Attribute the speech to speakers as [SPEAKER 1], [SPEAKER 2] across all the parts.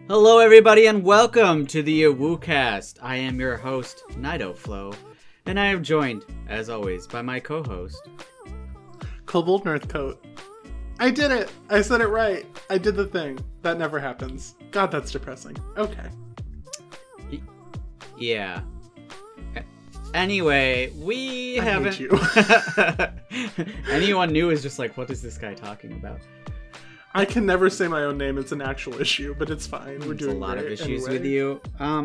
[SPEAKER 1] Hello, everybody, and welcome to the WooCast. I am your host, NidoFlow, and I am joined, as always, by my co-host,
[SPEAKER 2] Kobold Northcoat. I did it! I said it right. I did the thing. That never happens. God, that's depressing. Okay.
[SPEAKER 1] Yeah. Anyway, we haven't...
[SPEAKER 2] hate you.
[SPEAKER 1] Anyone new is just like, what is this guy talking about?
[SPEAKER 2] I can never say my own name. It's an actual issue, but it's fine. We're doing
[SPEAKER 1] a lot of
[SPEAKER 2] great
[SPEAKER 1] issues
[SPEAKER 2] anyway.
[SPEAKER 1] with you.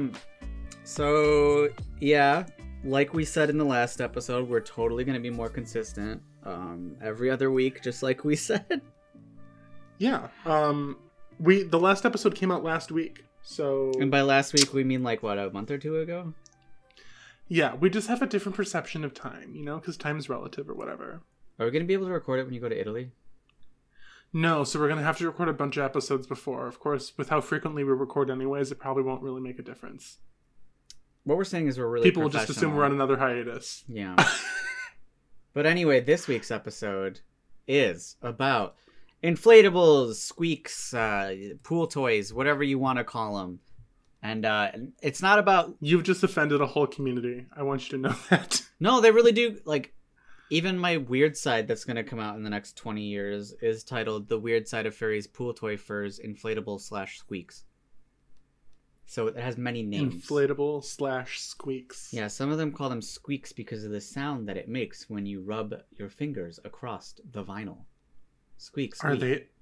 [SPEAKER 1] So, yeah, like we said in the last episode, we're totally going to be more consistent. Every other week, just like we said.
[SPEAKER 2] Yeah. The last episode came out last week, so...
[SPEAKER 1] And by last week, we mean like, what, a month or two ago?
[SPEAKER 2] Yeah, we just have a different perception of time, you know, because time's relative or whatever.
[SPEAKER 1] Are we going to be able to record it when you go to Italy?
[SPEAKER 2] No, so we're going to have to record a bunch of episodes before. Of course, with how frequently we record anyways, it probably won't really make a difference.
[SPEAKER 1] What we're saying is we're really
[SPEAKER 2] People will just assume we're on another hiatus.
[SPEAKER 1] Yeah. But anyway, this week's episode is about inflatables, squeaks, pool toys, whatever you want to call them. And it's not about...
[SPEAKER 2] You've just offended a whole community. I want you to know that.
[SPEAKER 1] No, they really do. Like, even my weird side that's going to come out in the next 20 years is titled The Weird Side of Furries Pool Toy Furs Inflatable/Squeaks. So it has many names.
[SPEAKER 2] Inflatable/squeaks.
[SPEAKER 1] Yeah, some of them call them squeaks because of the sound that it makes when you rub your fingers across the vinyl. Squeak, squeak.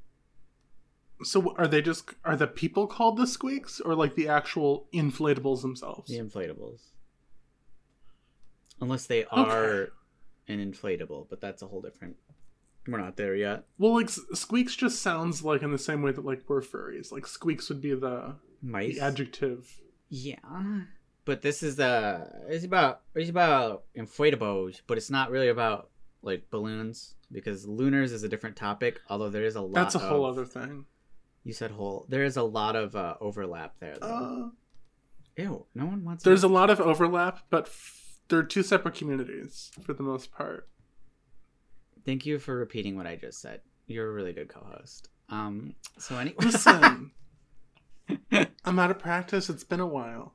[SPEAKER 2] Are the people called the squeaks, or like the actual inflatables themselves?
[SPEAKER 1] The inflatables. Unless they are an inflatable, but that's a whole different... We're not there yet.
[SPEAKER 2] Well, like, squeaks just sounds like in the same way that, like, we're furries. Like, squeaks would be the adjective.
[SPEAKER 1] Yeah. But this is it's about inflatables, but it's not really about, like, balloons, because lunars is a different topic, although there is a lot
[SPEAKER 2] That's a whole other thing.
[SPEAKER 1] You said whole. There is a lot of overlap there, though. Ew, no one wants...
[SPEAKER 2] There's a lot of overlap, but they're two separate communities, for the most part.
[SPEAKER 1] Thank you for repeating what I just said. You're a really good co-host. So anyway...
[SPEAKER 2] Listen, I'm out of practice. It's been a while.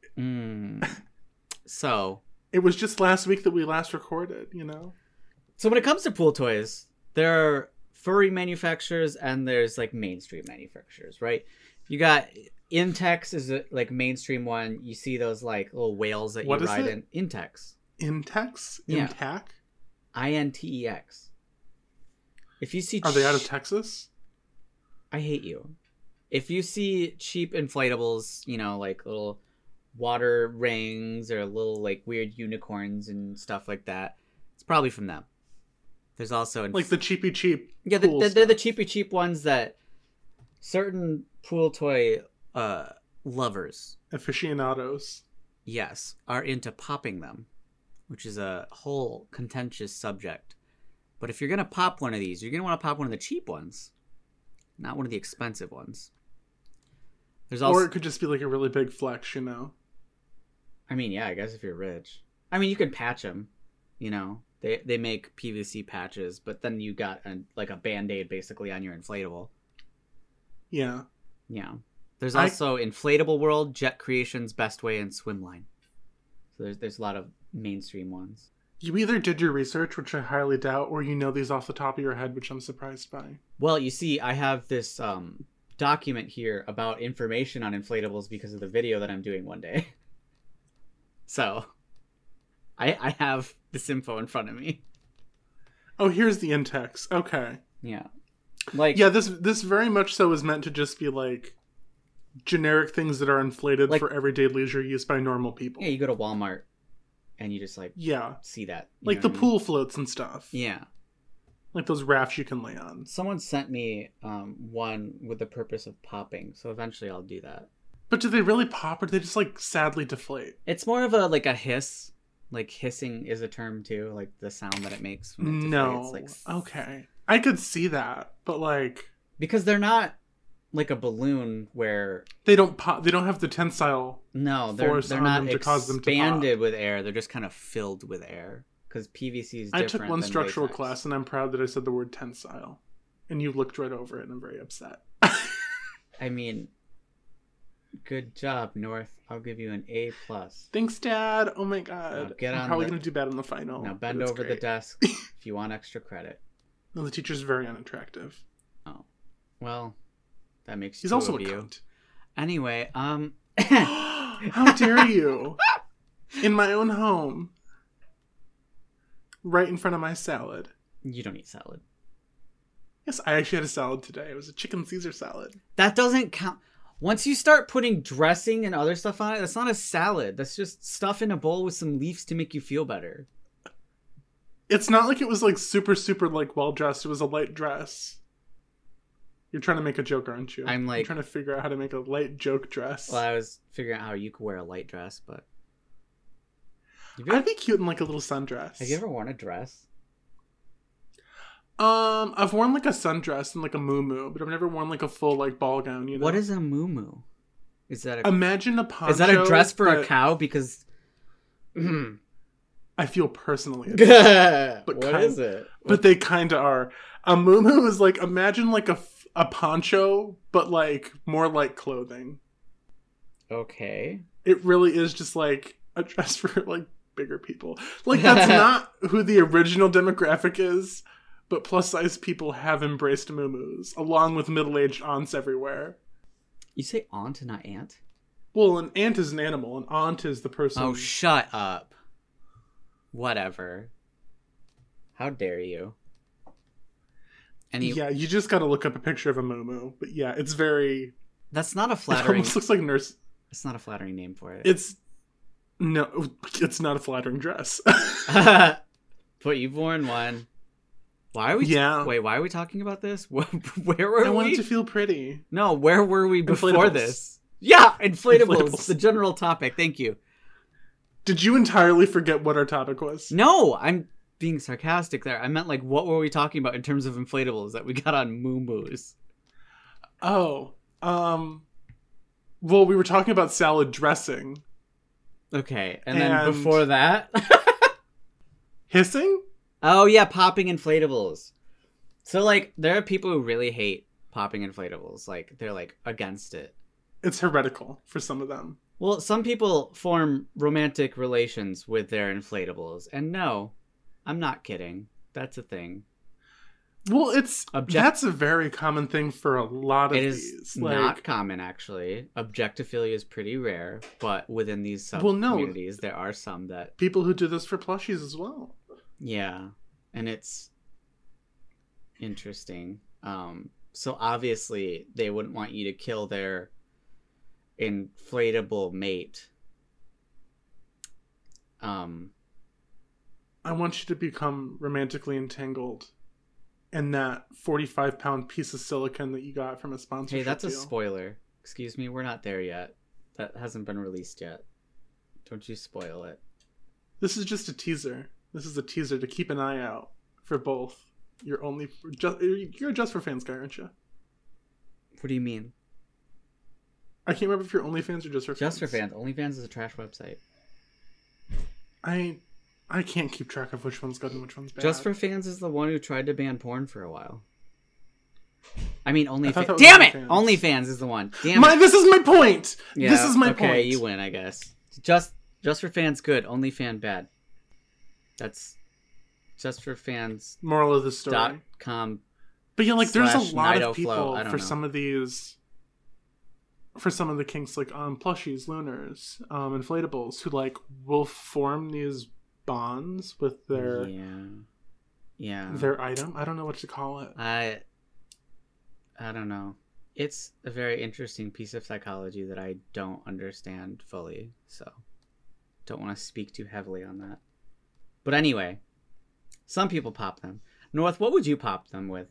[SPEAKER 1] So...
[SPEAKER 2] It was just last week that we last recorded, you know?
[SPEAKER 1] So when it comes to pool toys, there are furry manufacturers and there's, like, mainstream manufacturers, right? You got... Intex is a, like, mainstream one. You see those, like, little whales that you ride in. Intex.
[SPEAKER 2] Intex?
[SPEAKER 1] Yeah.
[SPEAKER 2] Intac?
[SPEAKER 1] INTEX. If you see...
[SPEAKER 2] Are they out of Texas?
[SPEAKER 1] I hate you. If you see cheap inflatables, you know, like little water rings or little, like, weird unicorns and stuff like that, it's probably from them. There's also...
[SPEAKER 2] like the cheapy cheap.
[SPEAKER 1] Yeah, they're the cheapy cheap ones that certain pool toy lovers,
[SPEAKER 2] aficionados,
[SPEAKER 1] yes, are into popping them, which is a whole contentious subject. But if you're gonna pop one of these, you're gonna want to pop one of the cheap ones, not one of the expensive ones. There's also... Or
[SPEAKER 2] it could just be like a really big flex, you know.
[SPEAKER 1] I mean, yeah, I guess if you're rich. I mean, you can patch them, you know. They make PVC patches, but then you got like a Band-Aid basically on your inflatable.
[SPEAKER 2] Yeah.
[SPEAKER 1] Yeah. There's also Inflatable World, Jet Creations, Best Way, and Swimline. So there's a lot of mainstream ones.
[SPEAKER 2] You either did your research, which I highly doubt, or you know these off the top of your head, which I'm surprised by.
[SPEAKER 1] Well, you see, I have this document here about information on inflatables because of the video that I'm doing one day. So, I have this info in front of me.
[SPEAKER 2] Oh, here's the Intex. Okay.
[SPEAKER 1] Yeah. Like...
[SPEAKER 2] Yeah, this very much so is meant to just be like... generic things that are inflated, like, for everyday leisure use by normal people.
[SPEAKER 1] Yeah, you go to Walmart and you just like see that.
[SPEAKER 2] Like the pool floats and stuff.
[SPEAKER 1] Yeah.
[SPEAKER 2] Like those rafts you can lay on.
[SPEAKER 1] Someone sent me one with the purpose of popping, so eventually I'll do that.
[SPEAKER 2] But do they really pop, or do they just like sadly deflate?
[SPEAKER 1] It's more of a hiss. Like hissing is a term too, like the sound that it makes when it deflates. Like,
[SPEAKER 2] okay. I could see that, but like...
[SPEAKER 1] Because they're not like a balloon where...
[SPEAKER 2] They don't pop, they don't have the tensile
[SPEAKER 1] force they're not
[SPEAKER 2] to cause them to pop.
[SPEAKER 1] Expanded with air, they're just kind of filled with air. Because PVC is different.
[SPEAKER 2] I took one structural
[SPEAKER 1] latex.
[SPEAKER 2] class, and I'm proud that I said the word tensile. And you looked right over it, and I'm very upset.
[SPEAKER 1] I mean, Good job, North. I'll give you an A+.
[SPEAKER 2] Thanks, Dad. Oh my God.
[SPEAKER 1] Now get
[SPEAKER 2] I'm
[SPEAKER 1] on
[SPEAKER 2] probably
[SPEAKER 1] the-
[SPEAKER 2] going to do bad in the final.
[SPEAKER 1] Now
[SPEAKER 2] but
[SPEAKER 1] bend
[SPEAKER 2] it's
[SPEAKER 1] over the
[SPEAKER 2] great.
[SPEAKER 1] desk if you want extra credit.
[SPEAKER 2] No, the teacher's very unattractive.
[SPEAKER 1] Oh, well, that makes
[SPEAKER 2] He's
[SPEAKER 1] two
[SPEAKER 2] also
[SPEAKER 1] of
[SPEAKER 2] a
[SPEAKER 1] you.
[SPEAKER 2] cunt.
[SPEAKER 1] Anyway,
[SPEAKER 2] How dare you? In my own home. Right in front of my salad.
[SPEAKER 1] you don't eat salad.
[SPEAKER 2] Yes, I actually had a salad today. It was a chicken Caesar salad.
[SPEAKER 1] That doesn't count. Once you start putting dressing and other stuff on it, that's not a salad. That's just stuff in a bowl with some leaves to make you feel better.
[SPEAKER 2] It's not like it was like super, super like well dressed. It was a light dress. You're trying to make a joke, aren't you?
[SPEAKER 1] I'm like-
[SPEAKER 2] You're trying to figure out how to make a light joke dress.
[SPEAKER 1] Well, I was figuring out how you could wear a light dress, but
[SPEAKER 2] I'd be cute in like a little sundress.
[SPEAKER 1] have you ever worn a dress?
[SPEAKER 2] I've worn like a sundress and like a muumuu, but I've never worn like a full like ball gown. You know
[SPEAKER 1] What is a muumuu? Is that a
[SPEAKER 2] Imagine a poncho.
[SPEAKER 1] is that a dress for a
[SPEAKER 2] that
[SPEAKER 1] cow? Because
[SPEAKER 2] I feel personally, attacked,
[SPEAKER 1] what
[SPEAKER 2] kind-
[SPEAKER 1] is it?
[SPEAKER 2] but they kind of are. A muumuu is like imagine like a poncho, but like more like clothing.
[SPEAKER 1] Okay.
[SPEAKER 2] It really is just like a dress for like bigger people. Like that's not who the original demographic is, but plus size people have embraced muumuus, along with middle-aged aunts everywhere.
[SPEAKER 1] You say aunt and not aunt?
[SPEAKER 2] Well, an aunt is an animal, an aunt is the person.
[SPEAKER 1] Oh, shut up. Whatever. How dare you?
[SPEAKER 2] Yeah, you just gotta look up a picture of a muumuu. But yeah, it's very.
[SPEAKER 1] That's not a
[SPEAKER 2] It
[SPEAKER 1] flattering.
[SPEAKER 2] almost looks like nurse.
[SPEAKER 1] It's not a flattering name for it.
[SPEAKER 2] It's no, it's not a flattering dress.
[SPEAKER 1] But you've worn one. Why are we?
[SPEAKER 2] Yeah.
[SPEAKER 1] Wait, why are we talking about this? Where were
[SPEAKER 2] I
[SPEAKER 1] we?
[SPEAKER 2] wanted to feel pretty.
[SPEAKER 1] No, where were we before
[SPEAKER 2] Inflatables.
[SPEAKER 1] this? Yeah, inflatables.
[SPEAKER 2] Inflatables.
[SPEAKER 1] The general topic. Thank you.
[SPEAKER 2] Did you entirely forget what our topic was?
[SPEAKER 1] No, I'm being sarcastic there. I meant like, what were we talking about in terms of inflatables that we got on muumuus?
[SPEAKER 2] Oh, well, we were talking about salad dressing.
[SPEAKER 1] Okay, and then
[SPEAKER 2] And-
[SPEAKER 1] before that,
[SPEAKER 2] Hissing?
[SPEAKER 1] oh yeah, popping inflatables. So like, there are people who really hate popping inflatables. Like they're like against it.
[SPEAKER 2] It's heretical for some of them.
[SPEAKER 1] Well, some people form romantic relations with their inflatables, and no, I'm not kidding. That's a thing.
[SPEAKER 2] Well, it's
[SPEAKER 1] Object-
[SPEAKER 2] that's a very common thing for a lot of
[SPEAKER 1] It is
[SPEAKER 2] these.
[SPEAKER 1] not common, actually. Objectophilia is pretty rare, but within these sub
[SPEAKER 2] Well, no.
[SPEAKER 1] communities, there are some that,
[SPEAKER 2] people who do this for plushies as well.
[SPEAKER 1] yeah, and it's interesting. So obviously, they wouldn't want you to kill their inflatable mate.
[SPEAKER 2] I want you to become romantically entangled in that 45-pound piece of silicone that you got from a sponsorship
[SPEAKER 1] Hey, that's a
[SPEAKER 2] deal.
[SPEAKER 1] spoiler. Excuse me, we're not there yet. That hasn't been released yet. Don't you spoil it.
[SPEAKER 2] This is just a teaser. This is a teaser to keep an eye out for both. You're a Just for Fans guy, aren't you?
[SPEAKER 1] What do you mean?
[SPEAKER 2] I can't remember if you're OnlyFans or Just for Fans.
[SPEAKER 1] Just for Fans. OnlyFans is a trash website.
[SPEAKER 2] I can't keep track of which one's good and which one's bad.
[SPEAKER 1] Just for Fans is the one who tried to ban porn for a while. I mean,
[SPEAKER 2] thought that
[SPEAKER 1] OnlyFans.
[SPEAKER 2] was
[SPEAKER 1] Damn it!
[SPEAKER 2] OnlyFans.
[SPEAKER 1] OnlyFans is the one. Damn it.
[SPEAKER 2] This is my point.
[SPEAKER 1] Yeah,
[SPEAKER 2] this is my
[SPEAKER 1] okay,
[SPEAKER 2] point.
[SPEAKER 1] you win, I guess. Just for Fans good. OnlyFans bad. That's justforfans.com.
[SPEAKER 2] Moral of the story. But yeah, like there's a lot
[SPEAKER 1] /NidoFlow,
[SPEAKER 2] of people
[SPEAKER 1] I don't
[SPEAKER 2] for
[SPEAKER 1] know.
[SPEAKER 2] some of these, for some of the kinks, like plushies, lunars, inflatables, who like will form these bonds with their their item. I don't know what to call it.
[SPEAKER 1] I don't know. It's a very interesting piece of psychology that I don't understand fully, so don't want to speak too heavily on that. But anyway, some people pop them. North, what would you pop them with?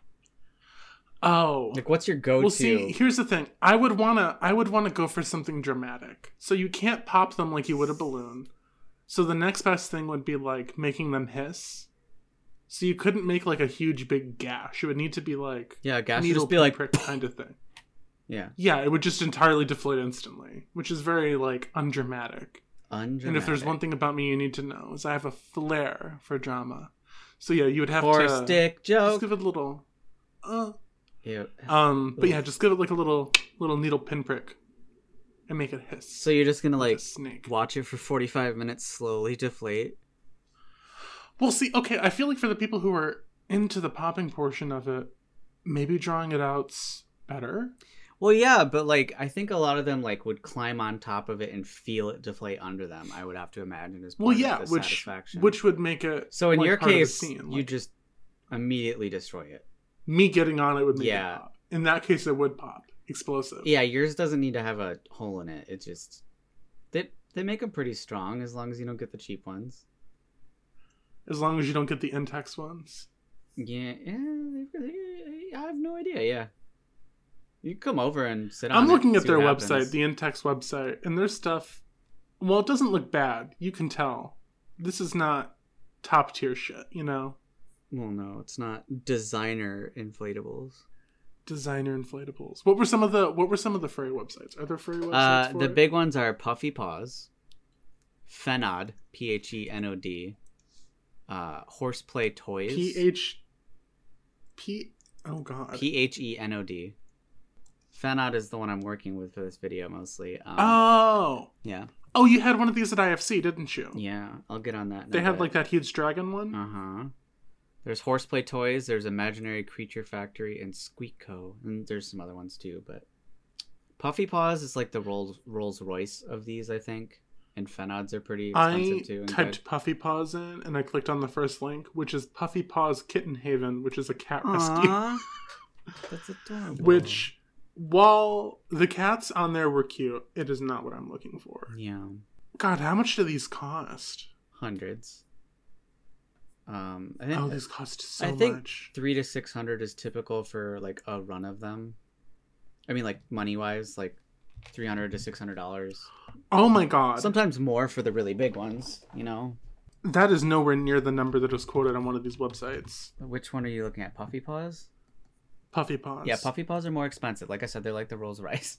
[SPEAKER 2] Oh,
[SPEAKER 1] Like, what's your go-to?
[SPEAKER 2] well, see, here's the thing. I would wanna go for something dramatic. So you can't pop them like you would a balloon. So the next best thing would be like making them hiss. So you couldn't make like a huge big gash. It would need to be like
[SPEAKER 1] Yeah, gosh,
[SPEAKER 2] needle
[SPEAKER 1] just be like,
[SPEAKER 2] prick kind of thing.
[SPEAKER 1] yeah,
[SPEAKER 2] Yeah, it would just entirely deflate instantly, which is very like undramatic.
[SPEAKER 1] undramatic.
[SPEAKER 2] And if there's one thing about me you need to know is I have a flair for drama. So yeah, you would have
[SPEAKER 1] Four
[SPEAKER 2] to
[SPEAKER 1] stick
[SPEAKER 2] just
[SPEAKER 1] joke.
[SPEAKER 2] give it a little
[SPEAKER 1] Ew.
[SPEAKER 2] but yeah, just give it like a little needle pinprick. and make it hiss.
[SPEAKER 1] So you're just gonna
[SPEAKER 2] like
[SPEAKER 1] like
[SPEAKER 2] a snake.
[SPEAKER 1] watch it for 45 minutes, slowly deflate.
[SPEAKER 2] Well, see, okay, I feel like for the people who are into the popping portion of it, maybe drawing it out's better.
[SPEAKER 1] Well, yeah, but like I think a lot of them like would climb on top of it and feel it deflate under them. I would have to imagine as part
[SPEAKER 2] Well, yeah,
[SPEAKER 1] of the satisfaction.
[SPEAKER 2] which would make it.
[SPEAKER 1] So in
[SPEAKER 2] like,
[SPEAKER 1] your
[SPEAKER 2] part of the
[SPEAKER 1] case,
[SPEAKER 2] scene.
[SPEAKER 1] you
[SPEAKER 2] Like,
[SPEAKER 1] just immediately destroy it.
[SPEAKER 2] me getting on it would make
[SPEAKER 1] Yeah.
[SPEAKER 2] it pop. In that case, it would pop. Explosive.
[SPEAKER 1] Yeah, yours doesn't need to have a hole in it. It just they make them pretty strong as long as you don't get the cheap ones.
[SPEAKER 2] As long as you don't get the Intex ones.
[SPEAKER 1] Yeah, I have no idea. Yeah, you can come over and sit on.
[SPEAKER 2] I'm looking at
[SPEAKER 1] see
[SPEAKER 2] their
[SPEAKER 1] what
[SPEAKER 2] website,
[SPEAKER 1] happens.
[SPEAKER 2] the Intex website, and their stuff. Well, it doesn't look bad. You can tell. This is not top tier shit, you know?
[SPEAKER 1] Well, no, it's not designer inflatables.
[SPEAKER 2] Designer inflatables. What were some of the furry websites? Are there furry websites for
[SPEAKER 1] The
[SPEAKER 2] it?
[SPEAKER 1] big ones are Puffy Paws, Phenod, Phenod, Horseplay Toys,
[SPEAKER 2] Oh god.
[SPEAKER 1] Phenod. Phenod is the one I'm working with for this video mostly.
[SPEAKER 2] Oh.
[SPEAKER 1] Yeah,
[SPEAKER 2] Oh, you had one of these at IFC, didn't you?
[SPEAKER 1] yeah, I'll get on that. in a
[SPEAKER 2] They had
[SPEAKER 1] bit.
[SPEAKER 2] like that huge dragon one.
[SPEAKER 1] There's Horseplay Toys, there's Imaginary Creature Factory, and Squeak Co. And there's some other ones too, but Puffy Paws is like the Rolls Royce of these, I think. And Phenods are pretty expensive
[SPEAKER 2] I
[SPEAKER 1] too. And
[SPEAKER 2] typed
[SPEAKER 1] good.
[SPEAKER 2] Puffy Paws in, and I clicked on the first link, which is Puffy Paws Kitten Haven, which is a cat rescue.
[SPEAKER 1] Aww. That's adorable.
[SPEAKER 2] Which, while the cats on there were cute, it is not what I'm looking for.
[SPEAKER 1] Yeah,
[SPEAKER 2] God, how much do these cost?
[SPEAKER 1] hundreds. I think
[SPEAKER 2] Oh, these cost so
[SPEAKER 1] I think
[SPEAKER 2] much.
[SPEAKER 1] 300 to 600 is typical for like a run of them. I mean, like money wise, like $300 to $600.
[SPEAKER 2] Oh my god.
[SPEAKER 1] Sometimes more for the really big ones. You know,
[SPEAKER 2] That is nowhere near the number that was quoted on one of these websites.
[SPEAKER 1] which one are you looking at? Puffy Paws?
[SPEAKER 2] Puffy Paws.
[SPEAKER 1] Yeah, Puffy Paws are more expensive. Like I said, they're like the Rolls Royce.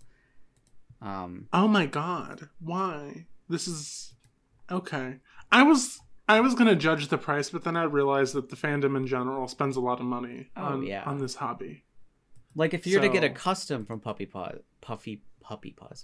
[SPEAKER 2] Oh my god. Why? This is okay. I was gonna judge the price, but then I realized that the fandom in general spends a lot of money on this hobby.
[SPEAKER 1] Like if you're to get a
[SPEAKER 2] So-
[SPEAKER 1] custom from Puppy Paws,
[SPEAKER 2] Puppy Paws.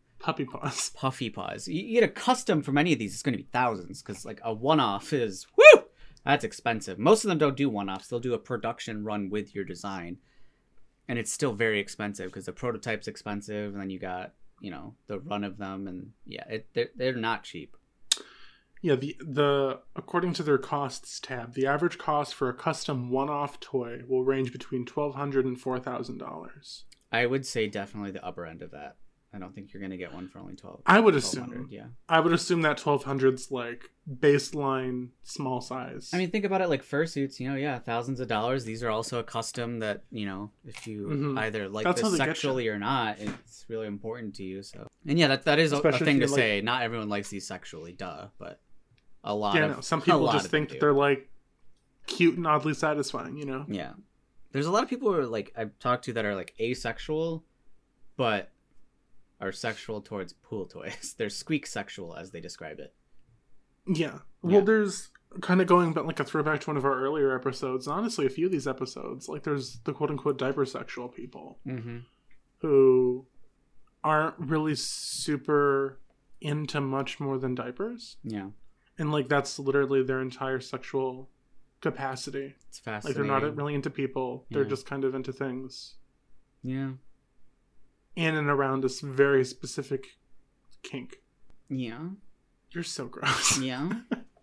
[SPEAKER 1] Puffy Paws, you get a custom from any of these, it's going to be thousands because like a one-off is woo. That's expensive. Most of them don't do one-offs. They'll do a production run with your design, and it's still very expensive because the prototype's expensive, and then you got the run of them, and yeah, they're not cheap.
[SPEAKER 2] Yeah, the according to their costs tab, the average cost for a custom one-off toy will range between $1,200 and $4,000.
[SPEAKER 1] I would say definitely the upper end of that. I don't think you're gonna get one for only 12.
[SPEAKER 2] I would
[SPEAKER 1] 1200,
[SPEAKER 2] assume.
[SPEAKER 1] yeah.
[SPEAKER 2] I would assume that 1,200's like baseline small size.
[SPEAKER 1] I mean, think about it like fursuits, yeah, thousands of dollars. These are also a custom that, if you either like
[SPEAKER 2] That's how
[SPEAKER 1] this
[SPEAKER 2] they get
[SPEAKER 1] sexually or not, it's really important to you. So, and yeah, that is a
[SPEAKER 2] Especially
[SPEAKER 1] thing
[SPEAKER 2] if
[SPEAKER 1] to
[SPEAKER 2] you
[SPEAKER 1] say. Not everyone likes these sexually, duh, but a lot
[SPEAKER 2] yeah,
[SPEAKER 1] of
[SPEAKER 2] no, some
[SPEAKER 1] a
[SPEAKER 2] people
[SPEAKER 1] lot
[SPEAKER 2] just
[SPEAKER 1] of them
[SPEAKER 2] think that
[SPEAKER 1] do.
[SPEAKER 2] they're like cute and oddly satisfying,
[SPEAKER 1] Yeah. There's a lot of people who are like I've talked to that are like asexual, but are sexual towards pool toys. They're squeak sexual as they describe it.
[SPEAKER 2] Yeah. Well, there's kind of going, but like a throwback to one of our earlier episodes. And honestly, a few of these episodes, like there's the quote unquote diaper sexual people who aren't really super into much more than diapers.
[SPEAKER 1] Yeah.
[SPEAKER 2] And like that's literally their entire sexual capacity.
[SPEAKER 1] It's
[SPEAKER 2] Like
[SPEAKER 1] fascinating.
[SPEAKER 2] they're not really into people. They're
[SPEAKER 1] Yeah.
[SPEAKER 2] just kind of into things
[SPEAKER 1] Yeah.
[SPEAKER 2] in and around this very specific kink.
[SPEAKER 1] Yeah.
[SPEAKER 2] You're so gross.
[SPEAKER 1] Yeah.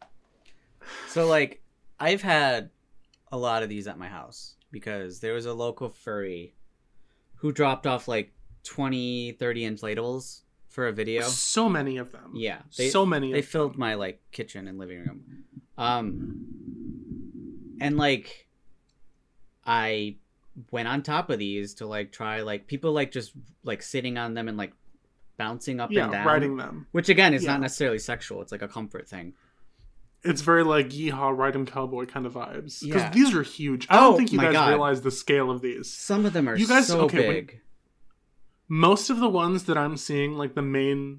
[SPEAKER 1] So, like, I've had a lot of these at my house because there was a local furry who dropped off like 20, 30 inflatables for a video.
[SPEAKER 2] So many of them.
[SPEAKER 1] Yeah.
[SPEAKER 2] So many
[SPEAKER 1] They
[SPEAKER 2] of
[SPEAKER 1] filled
[SPEAKER 2] them.
[SPEAKER 1] my like kitchen and living room. And like I went on top of these to like try like people like just like sitting on them and like bouncing up and down.
[SPEAKER 2] Riding them.
[SPEAKER 1] Which again is
[SPEAKER 2] Yeah.
[SPEAKER 1] not necessarily sexual. It's like a comfort thing.
[SPEAKER 2] It's very like yeehaw, ride 'em cowboy kind of vibes. Because
[SPEAKER 1] Yeah.
[SPEAKER 2] these are huge. I don't
[SPEAKER 1] Oh,
[SPEAKER 2] think you
[SPEAKER 1] my
[SPEAKER 2] guys
[SPEAKER 1] God.
[SPEAKER 2] realize the scale of these.
[SPEAKER 1] Some of them are
[SPEAKER 2] You guys-
[SPEAKER 1] so
[SPEAKER 2] okay, when-
[SPEAKER 1] big.
[SPEAKER 2] Most of the ones that I'm seeing, like the main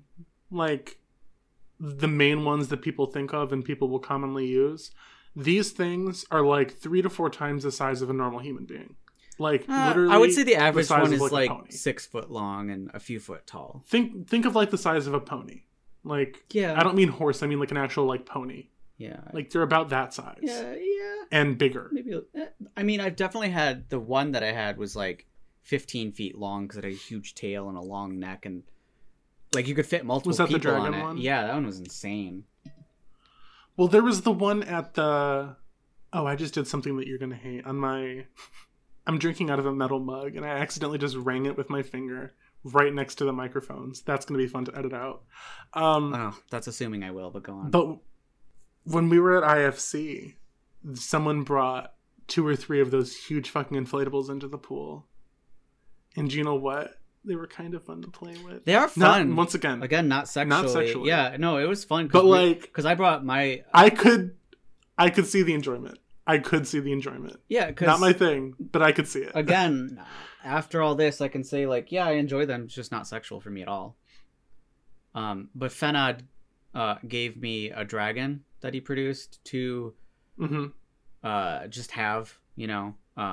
[SPEAKER 2] ones that people think of and people will commonly use, these things are like 3 to 4 times the size of a normal human being. Like literally,
[SPEAKER 1] I would say the average
[SPEAKER 2] size
[SPEAKER 1] one
[SPEAKER 2] of,
[SPEAKER 1] is
[SPEAKER 2] like, a
[SPEAKER 1] like
[SPEAKER 2] pony.
[SPEAKER 1] 6 foot long and a few foot tall.
[SPEAKER 2] Think of like the size of a pony. Like,
[SPEAKER 1] Yeah.
[SPEAKER 2] I don't mean horse. I mean like an actual like pony.
[SPEAKER 1] Yeah.
[SPEAKER 2] Like they're about that size.
[SPEAKER 1] Yeah.
[SPEAKER 2] And bigger.
[SPEAKER 1] Maybe. I mean, I've definitely had the one that I had was like 15 feet long because it had a huge tail and a long neck, and like you could fit multiple
[SPEAKER 2] Was that the
[SPEAKER 1] people on
[SPEAKER 2] dragon
[SPEAKER 1] it.
[SPEAKER 2] one?
[SPEAKER 1] Yeah, that one was insane.
[SPEAKER 2] Well, there was the one at the. Oh, I just did something that you're gonna hate. On my, I'm drinking out of a metal mug, and I accidentally just rang it with my finger right next to the microphones. That's gonna be fun to edit out.
[SPEAKER 1] Oh, that's assuming I will, but go on.
[SPEAKER 2] But when we were at IFC, someone brought 2 or 3 of those huge fucking inflatables into the pool, and you know what? They were kind of fun to play with.
[SPEAKER 1] They are fun.
[SPEAKER 2] Once again,
[SPEAKER 1] not sexually.
[SPEAKER 2] Not sexually.
[SPEAKER 1] Yeah, no, it was fun.
[SPEAKER 2] But like,
[SPEAKER 1] because I brought my.
[SPEAKER 2] I could see the enjoyment. I could see the enjoyment.
[SPEAKER 1] Yeah, because
[SPEAKER 2] not my thing, but I could see it.
[SPEAKER 1] Again, after all this, I can say like, yeah, I enjoy them. It's just not sexual for me at all. But Fenad gave me a dragon that he produced to just have, you know.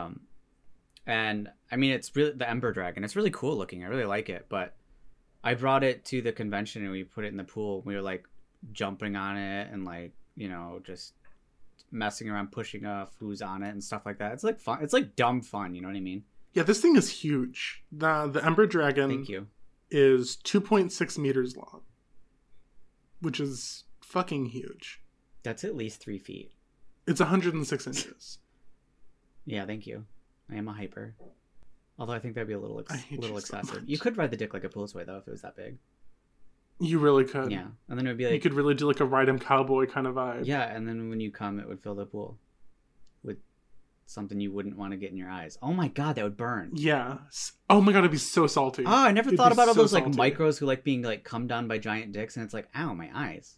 [SPEAKER 1] And I mean, it's really the Ember Dragon. It's really cool looking. I really like it. But I brought it to the convention and we put it in the pool. We were like jumping on it and like, you know, just messing around, pushing who's on it and stuff like that. It's like fun. It's like dumb fun. You know what I mean?
[SPEAKER 2] Yeah, this thing is huge. The Ember Dragon
[SPEAKER 1] Thank you.
[SPEAKER 2] is 2.6 meters long, which is fucking huge.
[SPEAKER 1] That's at least 3 feet.
[SPEAKER 2] It's 106 inches.
[SPEAKER 1] Yeah, thank you. I am a hyper. Although I think that'd be a little
[SPEAKER 2] so
[SPEAKER 1] excessive.
[SPEAKER 2] much.
[SPEAKER 1] You could ride the dick like a pool toy though if it was that big.
[SPEAKER 2] You really could.
[SPEAKER 1] Yeah, and then it would be like
[SPEAKER 2] you could really do like a ride 'em cowboy kind of vibe.
[SPEAKER 1] yeah, and then when you come, it would fill the pool with something you wouldn't want to get in your eyes. Oh my god, that would burn.
[SPEAKER 2] Yeah. Oh my god, it'd be so salty.
[SPEAKER 1] Oh, I never
[SPEAKER 2] It'd
[SPEAKER 1] thought
[SPEAKER 2] be
[SPEAKER 1] about all
[SPEAKER 2] so
[SPEAKER 1] those like
[SPEAKER 2] salty.
[SPEAKER 1] micros who like being like come down by giant dicks, and it's like, ow, my eyes.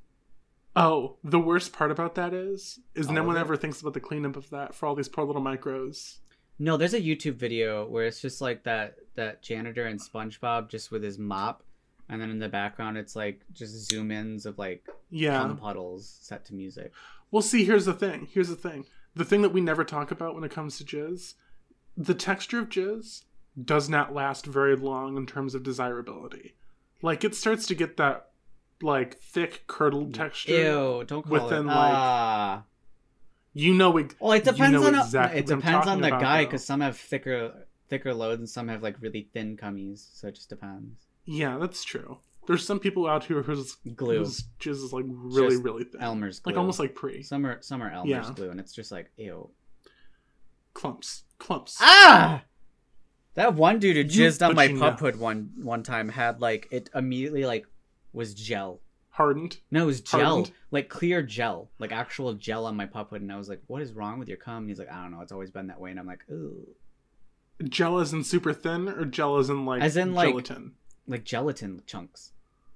[SPEAKER 2] Oh, the worst part about that is
[SPEAKER 1] All
[SPEAKER 2] no
[SPEAKER 1] of
[SPEAKER 2] one
[SPEAKER 1] it?
[SPEAKER 2] ever thinks about the cleanup of that for all these poor little micros.
[SPEAKER 1] No, there's a YouTube video where it's just like that janitor in SpongeBob just with his mop, and then in the background it's like just zoom ins of like
[SPEAKER 2] Yeah.
[SPEAKER 1] cum puddles set to music.
[SPEAKER 2] Well, see, here's the thing. The thing that we never talk about when it comes to jizz, the texture of jizz does not last very long in terms of desirability. Like, it starts to get that, like, thick, curdled texture.
[SPEAKER 1] Ew! Don't call
[SPEAKER 2] within,
[SPEAKER 1] it.
[SPEAKER 2] like, You know,
[SPEAKER 1] Well, it depends
[SPEAKER 2] you know
[SPEAKER 1] on
[SPEAKER 2] exactly
[SPEAKER 1] it
[SPEAKER 2] what I'm
[SPEAKER 1] depends on
[SPEAKER 2] talking
[SPEAKER 1] the
[SPEAKER 2] about,
[SPEAKER 1] guy
[SPEAKER 2] though.
[SPEAKER 1] because some have thicker loads and some have like really thin cummies, so it just depends.
[SPEAKER 2] Yeah, that's true. There's some people out here whose
[SPEAKER 1] Glue.
[SPEAKER 2] whose jizz is, like, really,
[SPEAKER 1] Just
[SPEAKER 2] really thin.
[SPEAKER 1] Elmer's glue.
[SPEAKER 2] Like, almost like pre.
[SPEAKER 1] Some are Elmer's
[SPEAKER 2] Yeah.
[SPEAKER 1] glue, and it's just like ew.
[SPEAKER 2] Clumps.
[SPEAKER 1] Ah! That one dude who jizzed on
[SPEAKER 2] but
[SPEAKER 1] my
[SPEAKER 2] you
[SPEAKER 1] pup
[SPEAKER 2] know.
[SPEAKER 1] hood one time had like it immediately like was gel.
[SPEAKER 2] Hardened.
[SPEAKER 1] No, it was gel,
[SPEAKER 2] Hardened?
[SPEAKER 1] like clear gel, like actual gel on my pup hood, and I was like, "What is wrong with your cum?" And he's like, "I don't know, it's always been that way." And I'm like, "Ooh,
[SPEAKER 2] Gel as in super thin, or gel as in, like,
[SPEAKER 1] As in, like-
[SPEAKER 2] gelatin?
[SPEAKER 1] like gelatin chunks."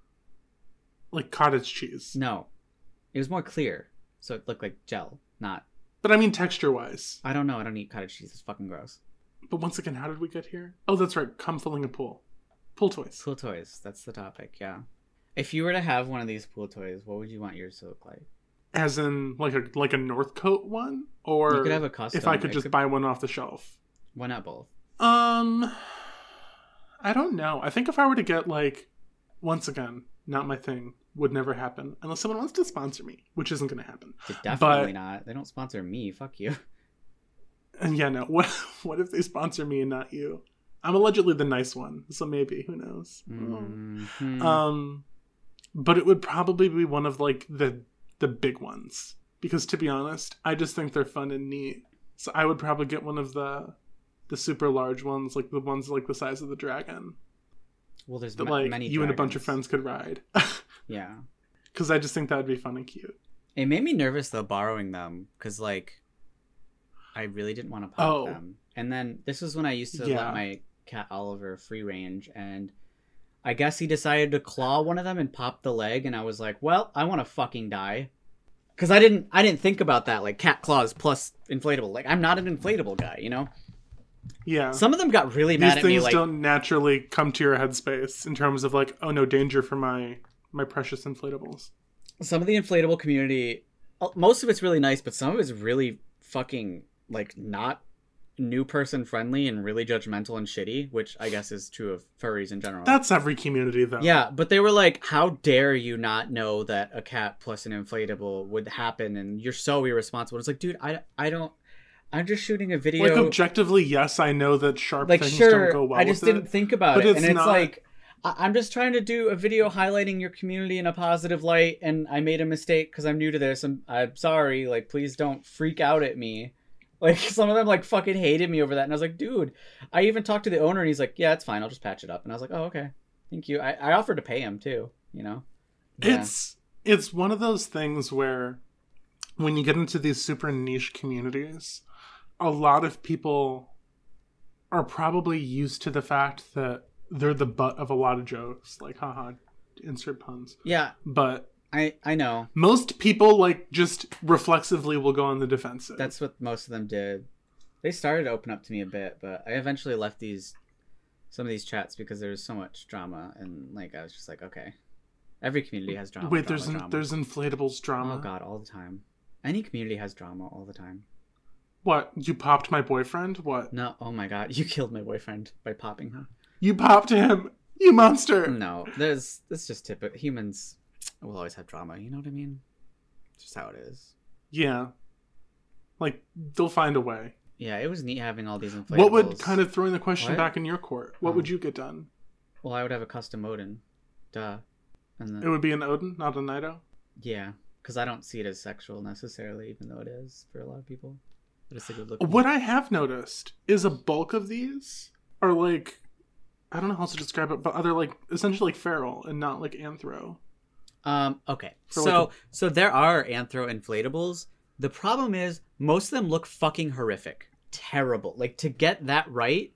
[SPEAKER 2] Like cottage cheese.
[SPEAKER 1] No, it was more clear, so it looked like gel, not.
[SPEAKER 2] But I mean texture-wise.
[SPEAKER 1] I don't know. I don't eat cottage cheese. It's fucking gross.
[SPEAKER 2] But once again, how did we get here? Oh, that's right. Cum filling a pool. Pool toys.
[SPEAKER 1] Pool toys. That's the topic. Yeah. If you were to have one of these pool toys, what would you want yours to look like?
[SPEAKER 2] As in, like a Northcote one? Or
[SPEAKER 1] You could have a custom.
[SPEAKER 2] if I could
[SPEAKER 1] It
[SPEAKER 2] just buy one off the shelf?
[SPEAKER 1] Why not both?
[SPEAKER 2] I don't know. I think if I were to get, like, once again, not my thing, would never happen. Unless someone wants to sponsor me, which isn't going to happen.
[SPEAKER 1] Definitely not. They don't sponsor me. Fuck you.
[SPEAKER 2] And yeah, no. What if they sponsor me and not you? I'm allegedly the nice one, so maybe. Who knows?
[SPEAKER 1] Mhm.
[SPEAKER 2] But it would probably be one of, like, the big ones. Because, to be honest, I just think they're fun and neat. So I would probably get one of the super large ones, like the ones like the size of the dragon.
[SPEAKER 1] Well, there's
[SPEAKER 2] That, like,
[SPEAKER 1] many
[SPEAKER 2] you and a bunch of
[SPEAKER 1] dragons.
[SPEAKER 2] friends could ride.
[SPEAKER 1] Yeah.
[SPEAKER 2] Because I just think that would be fun and cute.
[SPEAKER 1] It made me nervous though borrowing them because like I really didn't want to pop
[SPEAKER 2] Oh.
[SPEAKER 1] them. And then this was when I used to
[SPEAKER 2] Yeah.
[SPEAKER 1] let my cat Oliver free range, and I guess he decided to claw one of them and pop the leg, and I was like, well, I want to fucking die. Because I didn't think about that, like cat claws plus inflatable. Like I'm not an inflatable guy, you know.
[SPEAKER 2] Yeah.
[SPEAKER 1] Some of them got really
[SPEAKER 2] These
[SPEAKER 1] mad at me,
[SPEAKER 2] things
[SPEAKER 1] like
[SPEAKER 2] don't naturally come to your headspace in terms of, like, oh no, danger for my precious inflatables.
[SPEAKER 1] some of the inflatable community. Most of it's really nice, but some of it's really fucking like not new person friendly and really judgmental and shitty, which I guess is true of furries in general.
[SPEAKER 2] That's every community, though.
[SPEAKER 1] Yeah, but they were like, how dare you not know that a cat plus an inflatable would happen, and you're so irresponsible. It's like, dude, I don't... I'm just shooting a video.
[SPEAKER 2] Like, objectively, yes, I know that sharp
[SPEAKER 1] like,
[SPEAKER 2] things
[SPEAKER 1] sure,
[SPEAKER 2] don't go well
[SPEAKER 1] I just
[SPEAKER 2] with
[SPEAKER 1] didn't
[SPEAKER 2] it,
[SPEAKER 1] think about
[SPEAKER 2] but
[SPEAKER 1] it.
[SPEAKER 2] it's
[SPEAKER 1] And it's
[SPEAKER 2] not...
[SPEAKER 1] like, I'm just trying to do a video highlighting your community in a positive light, and I made a mistake because I'm new to this. I'm sorry. Like, please don't freak out at me. Like, some of them, like, fucking hated me over that. And I was like, dude, I even talked to the owner, and he's like, yeah, it's fine. I'll just patch it up. And I was like, oh, okay. Thank you. I offered to pay him, too, you know? Yeah.
[SPEAKER 2] It's one of those things where when you get into these super niche communities, a lot of people are probably used to the fact that they're the butt of a lot of jokes. Like, haha, insert puns.
[SPEAKER 1] Yeah.
[SPEAKER 2] But...
[SPEAKER 1] I know.
[SPEAKER 2] Most people, like, just reflexively will go on the defensive.
[SPEAKER 1] That's what most of them did. They started to open up to me a bit, but I eventually left some of these chats because there was so much drama, and, like, I was just like, okay. Every community has drama.
[SPEAKER 2] Wait,
[SPEAKER 1] drama.
[SPEAKER 2] there's inflatables drama?
[SPEAKER 1] Oh, God, all the time. Any community has drama all the time.
[SPEAKER 2] What? You popped my boyfriend? What?
[SPEAKER 1] No, oh my God, you killed my boyfriend by popping him.
[SPEAKER 2] You popped him! You monster!
[SPEAKER 1] No, that's just typical. Humans will always have drama, you know what I mean? It's just how it is.
[SPEAKER 2] Yeah. Like, they'll find a way.
[SPEAKER 1] Yeah, it was neat having all these inflatables.
[SPEAKER 2] What would, kind of throwing the question back in your court, what would you get done?
[SPEAKER 1] Well, I would have a custom Odin. Duh. And then,
[SPEAKER 2] it would be an Odin, not a Nido?
[SPEAKER 1] Yeah, because I don't see it as sexual necessarily, even though it is for a lot of people. But it's a good look.
[SPEAKER 2] What I have noticed is a bulk of these are like, I don't know how else to describe it, but they're like essentially like feral and not like anthro.
[SPEAKER 1] Okay. So there are anthro inflatables. The problem is most of them look fucking horrific. Terrible. Like, to get that right,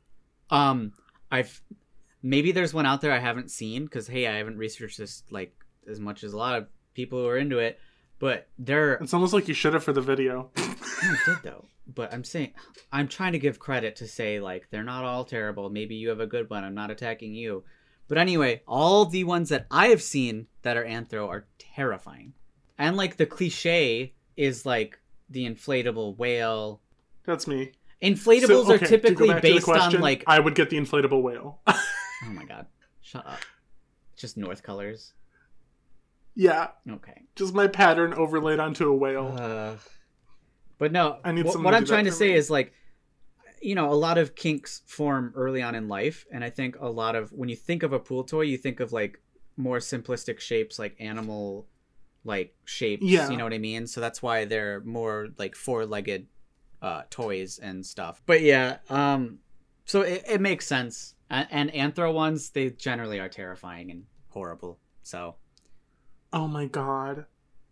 [SPEAKER 1] maybe there's one out there I haven't seen, because hey, I haven't researched this like as much as a lot of people who are into it, but
[SPEAKER 2] it's almost like you should have for the video.
[SPEAKER 1] I did though. But I'm trying to give credit to say, like, they're not all terrible. Maybe you have a good one. I'm not attacking you. But anyway, all the ones that I have seen that are anthro are terrifying. And, like, the cliche is, like, the inflatable whale.
[SPEAKER 2] That's me.
[SPEAKER 1] Inflatables are typically based on, like...
[SPEAKER 2] I would get the inflatable whale.
[SPEAKER 1] Oh my God. Shut up. Just North colors.
[SPEAKER 2] Yeah.
[SPEAKER 1] Okay.
[SPEAKER 2] Just my pattern overlaid onto a whale.
[SPEAKER 1] But no, what I'm trying to say is, like, you know, a lot of kinks form early on in life. And I think a lot of, when you think of a pool toy, you think of, like, more simplistic shapes, like animal, like, shapes.
[SPEAKER 2] Yeah.
[SPEAKER 1] You know what I mean? So that's why they're more, like, four-legged toys and stuff. But yeah, so it makes sense. And anthro ones, they generally are terrifying and horrible. So.
[SPEAKER 2] Oh my God.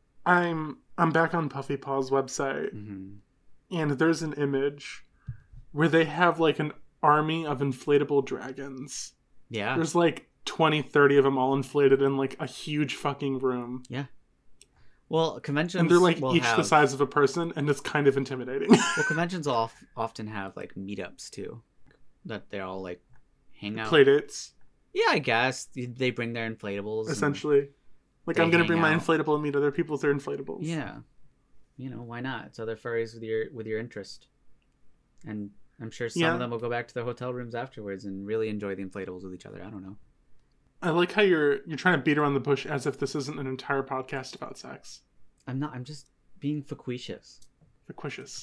[SPEAKER 2] I'm back on Puffy Paw's website, and there's an image where they have, like, an army of inflatable dragons.
[SPEAKER 1] Yeah.
[SPEAKER 2] There's, like, 20, 30 of them all inflated in, like, a huge fucking room.
[SPEAKER 1] Yeah. Well, conventions...
[SPEAKER 2] And they're, like, each the size of a person, and it's kind of intimidating.
[SPEAKER 1] Well, conventions often have, like, meetups, too. That they're all, like, hang out.
[SPEAKER 2] Playdates.
[SPEAKER 1] Yeah, I guess. They bring their inflatables.
[SPEAKER 2] Essentially. Like, I'm going to bring my inflatable and meet other people with their inflatables.
[SPEAKER 1] Yeah. You know, why not? It's other furries with your interest. And I'm sure some of them will go back to their hotel rooms afterwards and really enjoy the inflatables with each other. I don't know.
[SPEAKER 2] I like how you're trying to beat around the bush as if this isn't an entire podcast about sex.
[SPEAKER 1] I'm not. I'm just being facetious.
[SPEAKER 2] Facetious.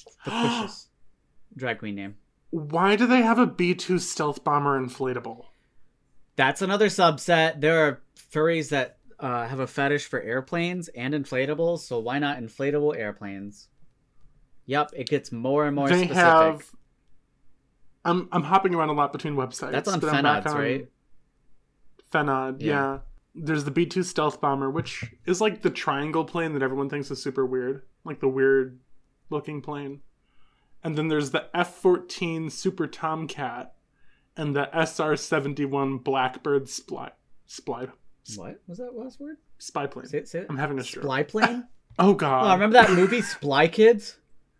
[SPEAKER 1] Drag queen name.
[SPEAKER 2] Why do they have a B-2 stealth bomber inflatable?
[SPEAKER 1] That's another subset. There are furries that have a fetish for airplanes and inflatables, so why not inflatable airplanes? Yep, it gets more and more specific. Have...
[SPEAKER 2] I'm hopping around a lot between websites.
[SPEAKER 1] That's on Fenod's, right?
[SPEAKER 2] Fenod, yeah. There's the B-2 stealth bomber, which is like the triangle plane that everyone thinks is super weird. Like the weird looking plane. And then there's the F-14 Super Tomcat and the SR-71 Blackbird Sply.
[SPEAKER 1] What was that last word?
[SPEAKER 2] Spy plane.
[SPEAKER 1] Say it.
[SPEAKER 2] I'm having a stroke.
[SPEAKER 1] Spy plane?
[SPEAKER 2] Oh, God.
[SPEAKER 1] Oh, remember that movie, Spy Kids?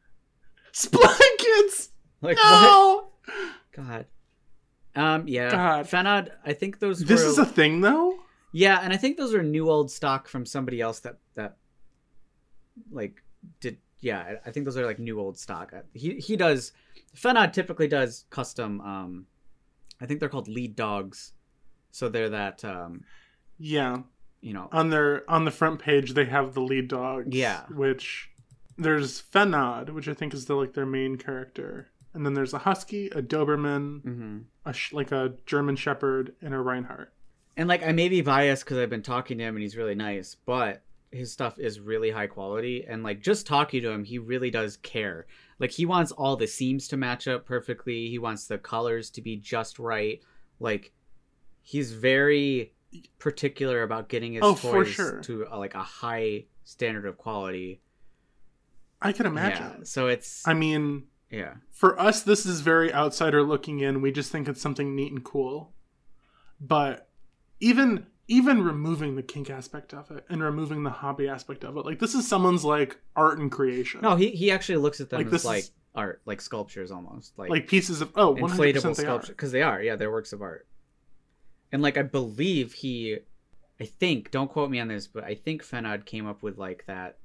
[SPEAKER 2] Spy Kids!
[SPEAKER 1] Like,
[SPEAKER 2] no!
[SPEAKER 1] What? God. Yeah. God. Fenod, I think those
[SPEAKER 2] This is a thing, though?
[SPEAKER 1] Yeah, and I think those are new old stock from somebody else that like, did yeah, I think those are like new old stock. He does. Fenod typically does custom. I think they're called lead dogs. So they're that.
[SPEAKER 2] Yeah.
[SPEAKER 1] You know,
[SPEAKER 2] on the front page they have the lead dogs.
[SPEAKER 1] Yeah.
[SPEAKER 2] Which there's Fenod, which I think is their main character, and then there's a Husky, a Doberman, like a German Shepherd, and a Reinhardt.
[SPEAKER 1] And like I may be biased because I've been talking to him and he's really nice, but his stuff is really high quality. And like just talking to him, he really does care. Like he wants all the seams to match up perfectly. He wants the colors to be just right. Like he's very particular about getting his toys to like a high standard of quality.
[SPEAKER 2] I can imagine.
[SPEAKER 1] Yeah, so it's.
[SPEAKER 2] I mean,
[SPEAKER 1] yeah.
[SPEAKER 2] For us, this is very outsider looking in. We just think it's something neat and cool. But even removing the kink aspect of it and removing the hobby aspect of it, like this is someone's like art and creation.
[SPEAKER 1] No, he actually looks at them as like art, like sculptures almost,
[SPEAKER 2] like pieces of inflatable
[SPEAKER 1] sculpture, because they are, yeah, they're works of art. And like I believe I think, don't quote me on this, but I think Fenod came up with like that.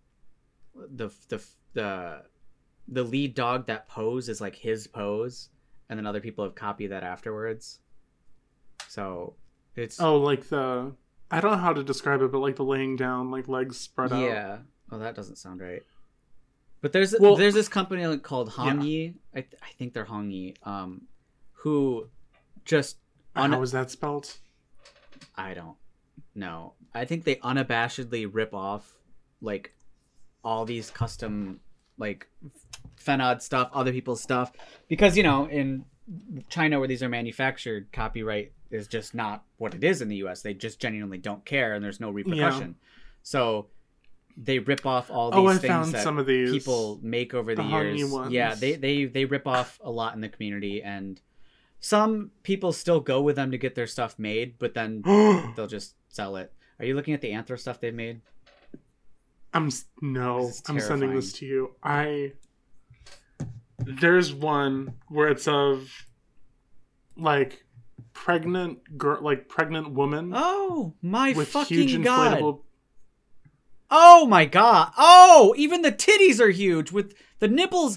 [SPEAKER 1] The lead dog, that pose is like his pose, and then other people have copied that afterwards. So it's
[SPEAKER 2] like the, I don't know how to describe it, but like the laying down, like legs spread out.
[SPEAKER 1] Yeah. Oh, that doesn't sound right. But there's this company called Hongyi. Yeah. I think they're Hongyi. Who just
[SPEAKER 2] how is that spelled?
[SPEAKER 1] I don't know. I think they unabashedly rip off like all these custom like Fenod stuff, other people's stuff, because you know in China where these are manufactured, copyright is just not what it is in the US. They just genuinely don't care, and there's no repercussion. Yeah. So they rip off all these things that
[SPEAKER 2] some of these,
[SPEAKER 1] people make over the years. Yeah, they rip off a lot in the community, and some people still go with them to get their stuff made, but then they'll just sell it. Are you looking at the Anthro stuff they've made?
[SPEAKER 2] I'm sending this to you. There's one where it's of like pregnant woman.
[SPEAKER 1] Oh my
[SPEAKER 2] with
[SPEAKER 1] fucking
[SPEAKER 2] huge
[SPEAKER 1] god!
[SPEAKER 2] Inflatable...
[SPEAKER 1] Oh my god! Oh, even the titties are huge with the nipples.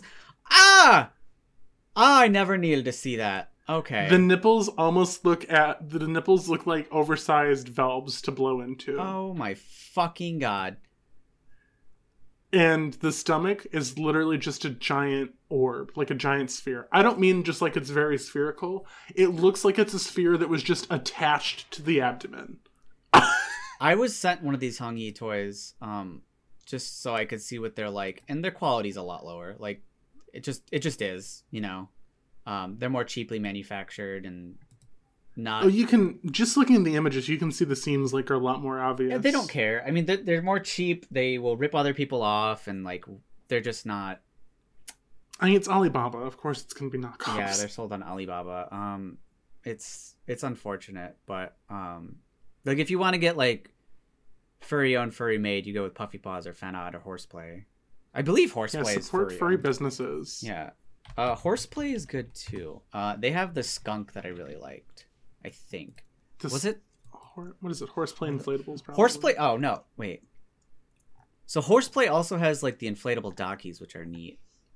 [SPEAKER 1] I never needed to see that. Okay.
[SPEAKER 2] The nipples look like oversized valves to blow into.
[SPEAKER 1] Oh my fucking god.
[SPEAKER 2] And the stomach is literally just a giant orb, like a giant sphere. I don't mean just like it's very spherical. It looks like it's a sphere that was just attached to the abdomen.
[SPEAKER 1] I was sent one of these Hongyi toys, just so I could see what they're like, and their quality's a lot lower. Like, it just is, you know. They're more cheaply manufactured and not.
[SPEAKER 2] Oh, you can just looking at the images, you can see the seams like are a lot more obvious.
[SPEAKER 1] Yeah, they don't care. I mean, they're more cheap. They will rip other people off, and like they're just not.
[SPEAKER 2] I mean, it's Alibaba. Of course, it's gonna be knockoffs.
[SPEAKER 1] Yeah, they're sold on Alibaba. It's unfortunate, but like if you want to get like furry owned, furry made, you go with Puffy Paws or Fenod or Horseplay. I believe Horseplay is
[SPEAKER 2] furry businesses.
[SPEAKER 1] Yeah. Horseplay is good too. They have the skunk that I really liked. I think. Was it?
[SPEAKER 2] What is it? Horseplay inflatables. Probably.
[SPEAKER 1] Horseplay. Oh no! Wait. So Horseplay also has like the inflatable Dockies, which are neat.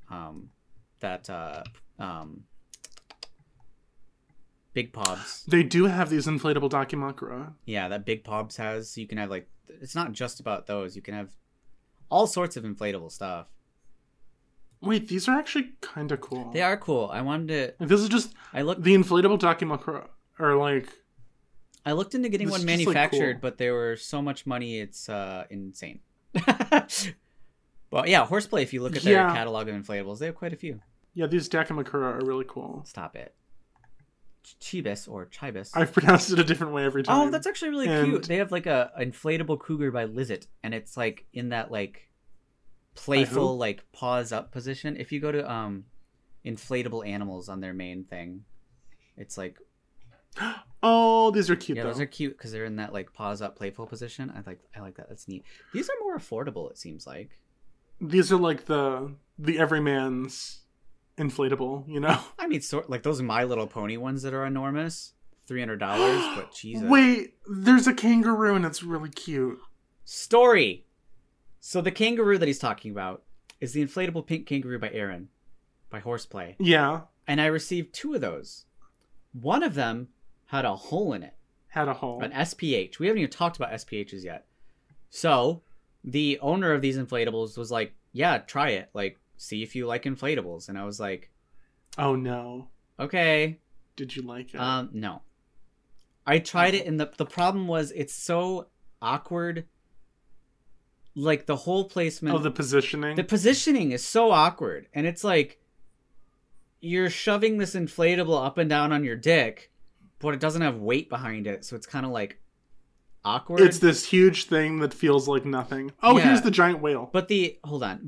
[SPEAKER 1] Big Pobs.
[SPEAKER 2] They do have these inflatable Dakimakura.
[SPEAKER 1] Yeah, that Big Pobs has. So you can have like. It's not just about those. You can have all sorts of inflatable stuff.
[SPEAKER 2] Wait, these are actually kind of cool.
[SPEAKER 1] They are cool. I wanted to.
[SPEAKER 2] Like, this is just. The inflatable Dakimakura are like.
[SPEAKER 1] I looked into getting one manufactured, like, cool. But they were so much money, it's insane. Well, yeah, Horseplay. If you look at their catalog of inflatables, they have quite a few.
[SPEAKER 2] Yeah, these Dakimakura are really cool.
[SPEAKER 1] Stop it. Chibis or Chibis.
[SPEAKER 2] I've pronounced it a different way every time.
[SPEAKER 1] Oh, that's actually really cute. They have like a inflatable cougar by Lizit, and it's like in that like playful like paws up position. If you go to inflatable animals on their main thing, it's like
[SPEAKER 2] oh, these are cute.
[SPEAKER 1] Yeah, those are cute because they're in that like paws up playful position. I like that. That's neat. These are more affordable, it seems like.
[SPEAKER 2] These are like the everyman's inflatable, you know.
[SPEAKER 1] I mean, like those My Little Pony ones that are enormous, $300. But Jesus.
[SPEAKER 2] Wait, there's a kangaroo and it's really cute.
[SPEAKER 1] Story. So the kangaroo that he's talking about, is the inflatable pink kangaroo by Aaron, by Horseplay.
[SPEAKER 2] Yeah.
[SPEAKER 1] And I received 2 of those. One of them had a hole in it.
[SPEAKER 2] Had a hole.
[SPEAKER 1] An SPH. We haven't even talked about SPHs yet. So the owner of these inflatables was like, yeah, try it. Like, see if you like inflatables. And I was like,
[SPEAKER 2] oh, no.
[SPEAKER 1] Okay.
[SPEAKER 2] Did you like it?
[SPEAKER 1] No. I tried it, and the problem was it's so awkward. Like, the whole placement.
[SPEAKER 2] Oh, the positioning?
[SPEAKER 1] The positioning is so awkward. And it's like, you're shoving this inflatable up and down on your dick, but it doesn't have weight behind it. So it's kind of like awkward.
[SPEAKER 2] It's this huge thing that feels like nothing. Oh,
[SPEAKER 1] Yeah.
[SPEAKER 2] Here's the giant whale.
[SPEAKER 1] But the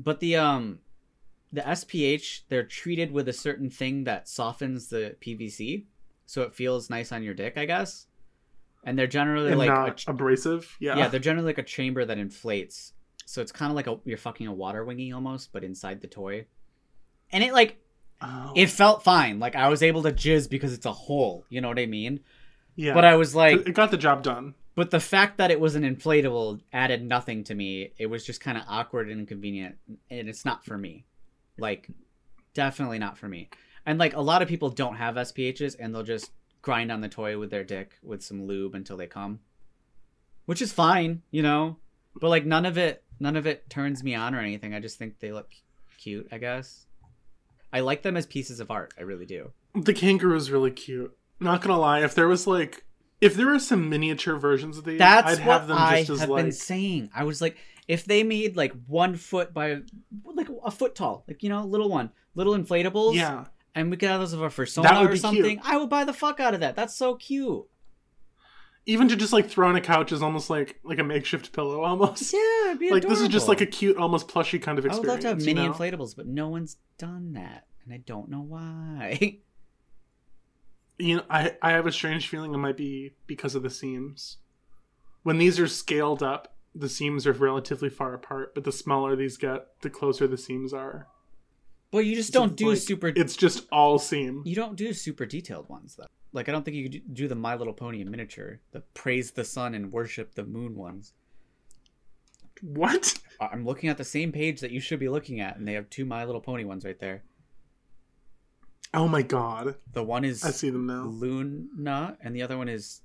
[SPEAKER 1] SPH, they're treated with a certain thing that softens the PVC, so it feels nice on your dick, I guess. And they're generally
[SPEAKER 2] And
[SPEAKER 1] like
[SPEAKER 2] not abrasive. Yeah.
[SPEAKER 1] they're generally like a chamber that inflates, so it's kind of like you're fucking a water wingy almost, but inside the toy. And it like
[SPEAKER 2] Oh.
[SPEAKER 1] it felt fine. Like I was able to jizz because it's a hole. You know what I mean?
[SPEAKER 2] Yeah.
[SPEAKER 1] But I was like,
[SPEAKER 2] It got the job done.
[SPEAKER 1] but the fact that it was an inflatable added nothing to me. It was just kind of awkward and inconvenient, and it's not for me. Like, definitely not for me. And like a lot of people don't have SPHs, and they'll just grind on the toy with their dick with some lube until they come, which is fine, you know. But like none of it turns me on or anything. I just think they look cute, I guess. I like them as pieces of art. I really do.
[SPEAKER 2] The kangaroo is really cute. Not gonna lie, if there were some miniature versions of these,
[SPEAKER 1] That's
[SPEAKER 2] I'd have them
[SPEAKER 1] I
[SPEAKER 2] just as
[SPEAKER 1] have
[SPEAKER 2] like
[SPEAKER 1] been saying. I was like, if they made like 1 foot by like a foot tall, like, you know, little inflatables,
[SPEAKER 2] yeah.
[SPEAKER 1] and we could have those of a
[SPEAKER 2] That
[SPEAKER 1] persona
[SPEAKER 2] would
[SPEAKER 1] or
[SPEAKER 2] be
[SPEAKER 1] something,
[SPEAKER 2] cute.
[SPEAKER 1] I would buy the fuck out of that. That's so cute.
[SPEAKER 2] Even to just like throw on a couch is almost like a makeshift pillow almost.
[SPEAKER 1] Yeah, it'd be
[SPEAKER 2] Like this is just like a
[SPEAKER 1] adorable.
[SPEAKER 2] cute, almost plushy kind of
[SPEAKER 1] I would
[SPEAKER 2] experience.
[SPEAKER 1] love to have mini
[SPEAKER 2] you know?
[SPEAKER 1] inflatables, but no one's done that, and I don't know why.
[SPEAKER 2] You know, I have a strange feeling it might be because of the seams. When these are scaled up, the seams are relatively far apart, but the smaller these get, the closer the seams are.
[SPEAKER 1] Well, you just
[SPEAKER 2] So,
[SPEAKER 1] don't do
[SPEAKER 2] like,
[SPEAKER 1] super.
[SPEAKER 2] It's just all seam.
[SPEAKER 1] You don't do super detailed ones though. Like I don't think you could do the My Little Pony in miniature, the praise the sun and worship the moon ones.
[SPEAKER 2] What?
[SPEAKER 1] I'm looking at the same page that you should be looking at, and they have 2 My Little Pony ones right there.
[SPEAKER 2] Oh my god.
[SPEAKER 1] The one is
[SPEAKER 2] I see them now.
[SPEAKER 1] Luna, and the other one is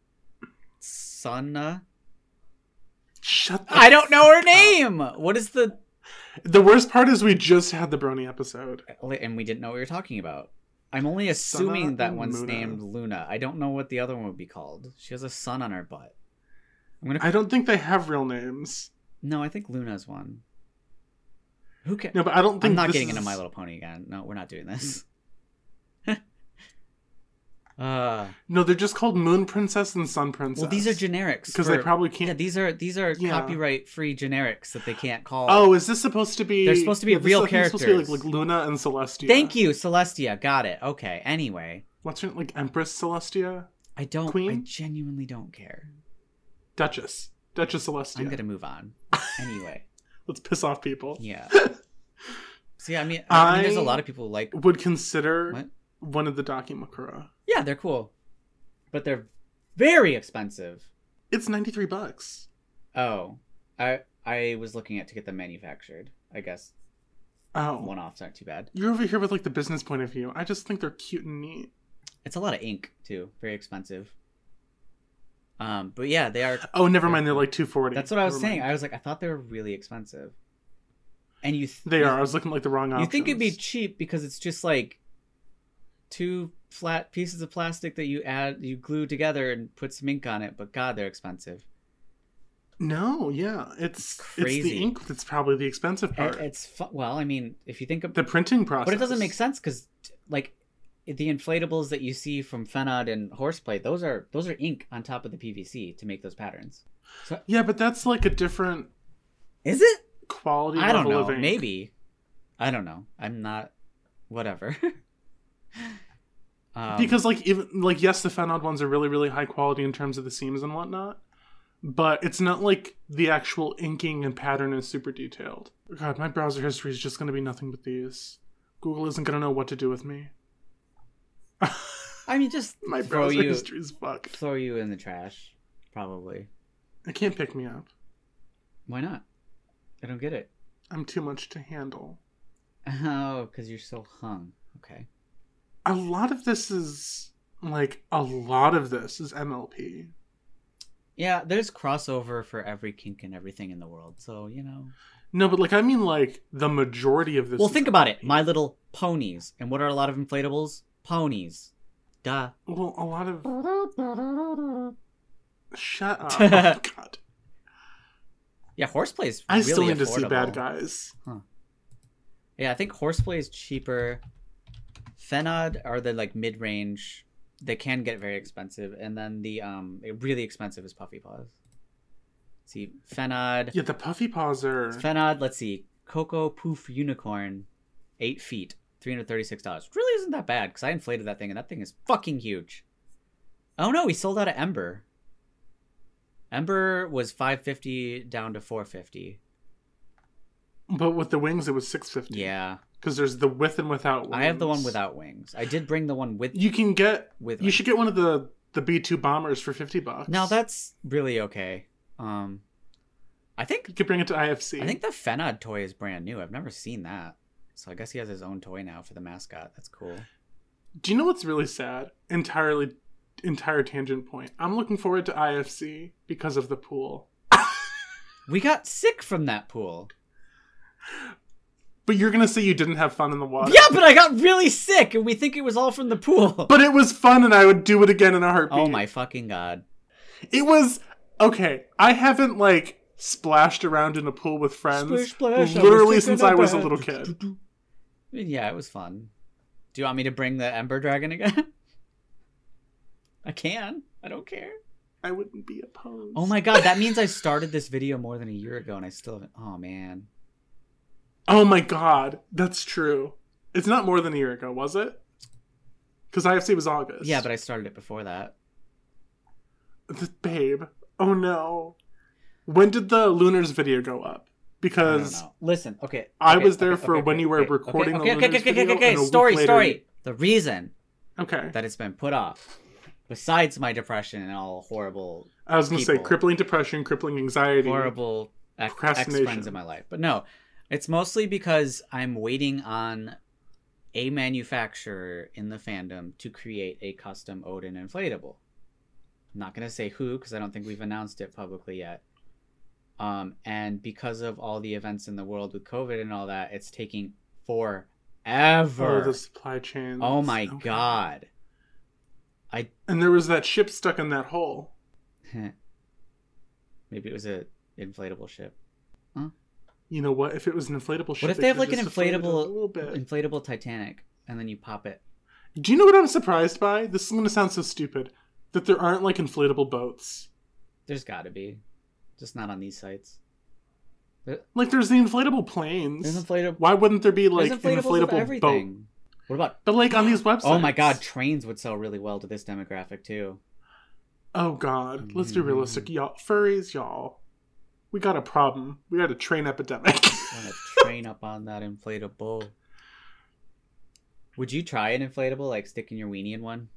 [SPEAKER 1] Sunna.
[SPEAKER 2] Shut the
[SPEAKER 1] I don't know her name. What is the?
[SPEAKER 2] The worst part is we just had the Brony episode.
[SPEAKER 1] And we didn't know what we were talking about. I'm only assuming that
[SPEAKER 2] and
[SPEAKER 1] one's
[SPEAKER 2] Muna.
[SPEAKER 1] named Luna. I don't know what the other one would be called. She has a sun on her butt.
[SPEAKER 2] I don't think they have real names.
[SPEAKER 1] No, I think Luna's one. Who cares?
[SPEAKER 2] No, but I don't think
[SPEAKER 1] I'm not
[SPEAKER 2] this
[SPEAKER 1] getting
[SPEAKER 2] is...
[SPEAKER 1] into My Little Pony again. No, we're not doing this.
[SPEAKER 2] No, they're just called Moon Princess and Sun Princess.
[SPEAKER 1] Well, these are generics
[SPEAKER 2] because they probably
[SPEAKER 1] Yeah,
[SPEAKER 2] can't.
[SPEAKER 1] these are
[SPEAKER 2] Yeah.
[SPEAKER 1] copyright-free generics that they can't call.
[SPEAKER 2] Oh, is this supposed to be?
[SPEAKER 1] They're supposed to be
[SPEAKER 2] this
[SPEAKER 1] real
[SPEAKER 2] is supposed to be
[SPEAKER 1] characters.
[SPEAKER 2] like Luna and Celestia.
[SPEAKER 1] Thank you, Celestia. Got it. Okay. Anyway,
[SPEAKER 2] What's her Empress Celestia?
[SPEAKER 1] I don't. I
[SPEAKER 2] Queen?
[SPEAKER 1] genuinely don't care.
[SPEAKER 2] Duchess Celestia.
[SPEAKER 1] I'm gonna move on. Anyway,
[SPEAKER 2] Let's piss off people.
[SPEAKER 1] yeah. See, I mean, there's a lot of people who like.
[SPEAKER 2] Would consider
[SPEAKER 1] What?
[SPEAKER 2] one of the Dakimakura.
[SPEAKER 1] Yeah, they're cool, but they're very expensive.
[SPEAKER 2] It's $93.
[SPEAKER 1] Oh, I was looking at to get them manufactured. I guess
[SPEAKER 2] Oh,
[SPEAKER 1] one-offs aren't too bad.
[SPEAKER 2] you're over here with like the business point of view. I just think they're cute and neat.
[SPEAKER 1] It's a lot of ink too. Very expensive. But yeah, they are.
[SPEAKER 2] Oh, never mind. They're like $240.
[SPEAKER 1] That's what I was
[SPEAKER 2] Never
[SPEAKER 1] saying.
[SPEAKER 2] mind.
[SPEAKER 1] I was like, I thought they were really expensive. And
[SPEAKER 2] They are. I was looking like the wrong option.
[SPEAKER 1] You think it'd be cheap because it's just like 2 flat pieces of plastic that you glue together and put some ink on it, but God, they're expensive.
[SPEAKER 2] No, yeah, it's
[SPEAKER 1] crazy.
[SPEAKER 2] the ink that's probably the expensive part.
[SPEAKER 1] It's well, I mean, if you think of
[SPEAKER 2] The printing process,
[SPEAKER 1] but it doesn't make sense because like the inflatables that you see from Fenod and Horseplay, those are ink on top of the PVC to make those patterns. So
[SPEAKER 2] Yeah, but that's like a different
[SPEAKER 1] is it?
[SPEAKER 2] quality.
[SPEAKER 1] I don't
[SPEAKER 2] level
[SPEAKER 1] know.
[SPEAKER 2] of ink.
[SPEAKER 1] Maybe. I don't know. I'm not. Whatever.
[SPEAKER 2] Because like even like yes, the Fenod ones are really really high quality in terms of the seams and whatnot, but it's not like the actual inking and pattern is super detailed. God, my browser history is just going to be nothing but these. Google isn't going to know what to do with me.
[SPEAKER 1] I mean, just
[SPEAKER 2] My
[SPEAKER 1] throw
[SPEAKER 2] browser
[SPEAKER 1] you
[SPEAKER 2] history is fucked.
[SPEAKER 1] throw you in the trash, probably.
[SPEAKER 2] It can't pick me up.
[SPEAKER 1] Why not? I don't get it.
[SPEAKER 2] I'm too much to handle.
[SPEAKER 1] Oh, because you're so hung. Okay.
[SPEAKER 2] A lot of this is MLP.
[SPEAKER 1] Yeah, there's crossover for every kink and everything in the world, so,
[SPEAKER 2] No, but I mean the majority of this.
[SPEAKER 1] Well, think about it. My Little Ponies. And what are a lot of inflatables? Ponies. Duh.
[SPEAKER 2] Well, a lot of... Shut up. Oh, God.
[SPEAKER 1] Yeah, horseplay is
[SPEAKER 2] I
[SPEAKER 1] really
[SPEAKER 2] still need
[SPEAKER 1] affordable.
[SPEAKER 2] to see Bad Guys.
[SPEAKER 1] Huh. Yeah, I think horseplay is cheaper. Fenod are the mid-range. They can get very expensive, and then the really expensive is Puffy Paws. See, Fenod.
[SPEAKER 2] Yeah, the Puffy Paws are...
[SPEAKER 1] Fenod, let's see. Cocoa Poof Unicorn, 8 feet, $336. Really isn't that bad, because I inflated that thing, and that thing is fucking huge. Oh no, we sold out of Ember. Ember was $550 down to $450.
[SPEAKER 2] But with the wings, it was $650.
[SPEAKER 1] Yeah.
[SPEAKER 2] Because there's the with and without wings.
[SPEAKER 1] I have the one without wings. I did bring the one with.
[SPEAKER 2] You can get.
[SPEAKER 1] With.
[SPEAKER 2] You should get one of the B2 bombers for $50.
[SPEAKER 1] Now that's really okay. I think
[SPEAKER 2] you could bring it to IFC.
[SPEAKER 1] I think the Fenod toy is brand new. I've never seen that. So I guess he has his own toy now for the mascot. That's cool.
[SPEAKER 2] Do you know what's really sad? Entire tangent point. I'm looking forward to IFC because of the pool.
[SPEAKER 1] We got sick from that pool.
[SPEAKER 2] But you're going to say you didn't have fun in the water.
[SPEAKER 1] Yeah, but I got really sick, and we think it was all from the pool.
[SPEAKER 2] But it was fun, and I would do it again in a heartbeat.
[SPEAKER 1] Oh my fucking God.
[SPEAKER 2] It was... Okay, I haven't, splashed around in a pool with friends
[SPEAKER 1] Splish,
[SPEAKER 2] literally since I was a little kid.
[SPEAKER 1] Yeah, it was fun. Do you want me to bring the Ember Dragon again? I can. I don't care.
[SPEAKER 2] I wouldn't be opposed.
[SPEAKER 1] Oh my God, that means I started this video more than a year ago, and I still haven't... Oh, man.
[SPEAKER 2] Oh my God, that's true. It's not more than a year ago, was it? Because IFC was August.
[SPEAKER 1] Yeah, but I started it before that.
[SPEAKER 2] Babe. Oh no. When did the Lunars video go up? Because
[SPEAKER 1] I don't know. Listen, okay.
[SPEAKER 2] I was there for when you were recording the Lunars video.
[SPEAKER 1] Okay. Story. The reason
[SPEAKER 2] that
[SPEAKER 1] it's been put off, besides my depression and all horrible
[SPEAKER 2] I was going to say crippling depression, crippling anxiety.
[SPEAKER 1] Horrible ex-friends in my life. But no, it's mostly because I'm waiting on a manufacturer in the fandom to create a custom Odin inflatable. I'm not going to say who, because I don't think we've announced it publicly yet. And because of all the events in the world with COVID and all that, it's taking forever.
[SPEAKER 2] Oh, the supply chain.
[SPEAKER 1] Oh my God.
[SPEAKER 2] And there was that ship stuck in that hole.
[SPEAKER 1] Maybe it was a inflatable ship.
[SPEAKER 2] Huh? You know what? If it was an inflatable ship,
[SPEAKER 1] what if they have an inflatable Titanic, and then you pop it?
[SPEAKER 2] Do you know what I'm surprised by? This is going to sound so stupid. That there aren't inflatable boats.
[SPEAKER 1] There's got to be, just not on these sites.
[SPEAKER 2] There's the inflatable planes.
[SPEAKER 1] There's inflatable.
[SPEAKER 2] Why wouldn't there be an
[SPEAKER 1] inflatable
[SPEAKER 2] boat?
[SPEAKER 1] What about?
[SPEAKER 2] But on these websites.
[SPEAKER 1] Oh my God, trains would sell really well to this demographic too.
[SPEAKER 2] Oh God, let's be realistic, y'all. Furries, y'all. We got a problem. We got a train epidemic.
[SPEAKER 1] Want to train up on that inflatable? Would you try an inflatable, sticking your weenie in one?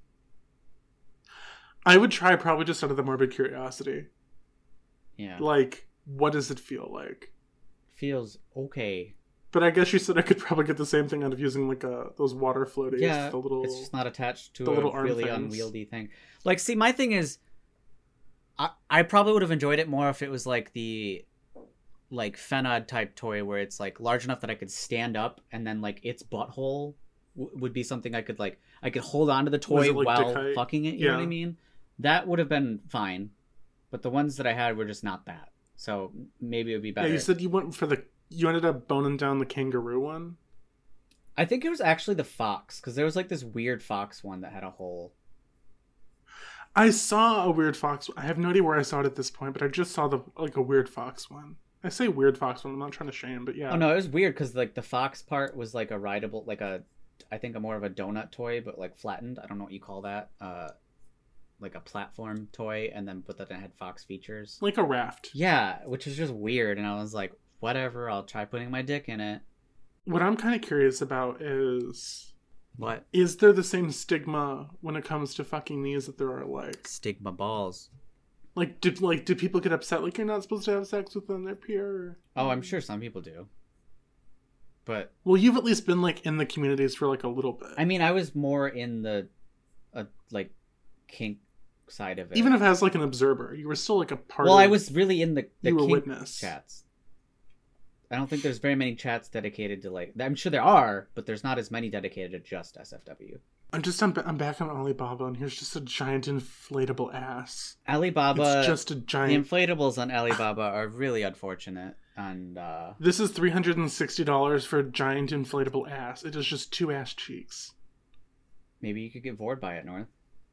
[SPEAKER 2] I would try, probably just out of the morbid curiosity.
[SPEAKER 1] Yeah.
[SPEAKER 2] What does it feel like?
[SPEAKER 1] Feels okay.
[SPEAKER 2] But I guess you said I could probably get the same thing out of using those water floaties.
[SPEAKER 1] Yeah, it's just not attached to a really unwieldy thing. See, my thing is, I probably would have enjoyed it more if it was the Fenod type toy where it's large enough that I could stand up and then its butthole would be something I could I could hold on to the toy while fucking it. You know what I mean? That would have been fine, but the ones that I had were just not that. So maybe it would be better.
[SPEAKER 2] Yeah, you said you ended up boning down the kangaroo one.
[SPEAKER 1] I think it was actually the fox, because there was this weird fox one that had a hole.
[SPEAKER 2] I saw a weird fox. I have no idea where I saw it at this point, but I just saw a weird fox one. I say weird fox one. I'm not trying to shame, but yeah.
[SPEAKER 1] Oh no, it was weird because the fox part was a rideable, I think more of a donut toy, but flattened. I don't know what you call that. A platform toy, but then it had fox features.
[SPEAKER 2] Like a raft.
[SPEAKER 1] Yeah, which was just weird, and I was like, whatever, I'll try putting my dick in it.
[SPEAKER 2] What I'm kind of curious about is...
[SPEAKER 1] What?
[SPEAKER 2] Is there the same stigma when it comes to fucking these that there are
[SPEAKER 1] Stigma balls.
[SPEAKER 2] Do people get upset you're not supposed to have sex with them? They're pure?
[SPEAKER 1] Oh, I'm sure some people do. But
[SPEAKER 2] Well, you've at least been like in the communities for like a little bit.
[SPEAKER 1] I mean, I was more in the like kink side of it.
[SPEAKER 2] Even if as like an observer, you were still like a part.
[SPEAKER 1] Well,
[SPEAKER 2] of,
[SPEAKER 1] I was really in the
[SPEAKER 2] you were
[SPEAKER 1] kink
[SPEAKER 2] witness.
[SPEAKER 1] chats. I don't think there's very many chats dedicated to like. I'm sure there are, but there's not as many dedicated to just SFW.
[SPEAKER 2] I'm back on Alibaba, and here's just a giant inflatable ass.
[SPEAKER 1] Alibaba.
[SPEAKER 2] It's just a
[SPEAKER 1] The
[SPEAKER 2] giant.
[SPEAKER 1] inflatables on Alibaba are really unfortunate, and
[SPEAKER 2] This is $360 for a giant inflatable ass. It is just 2 ass cheeks.
[SPEAKER 1] maybe you could get bored by it, North.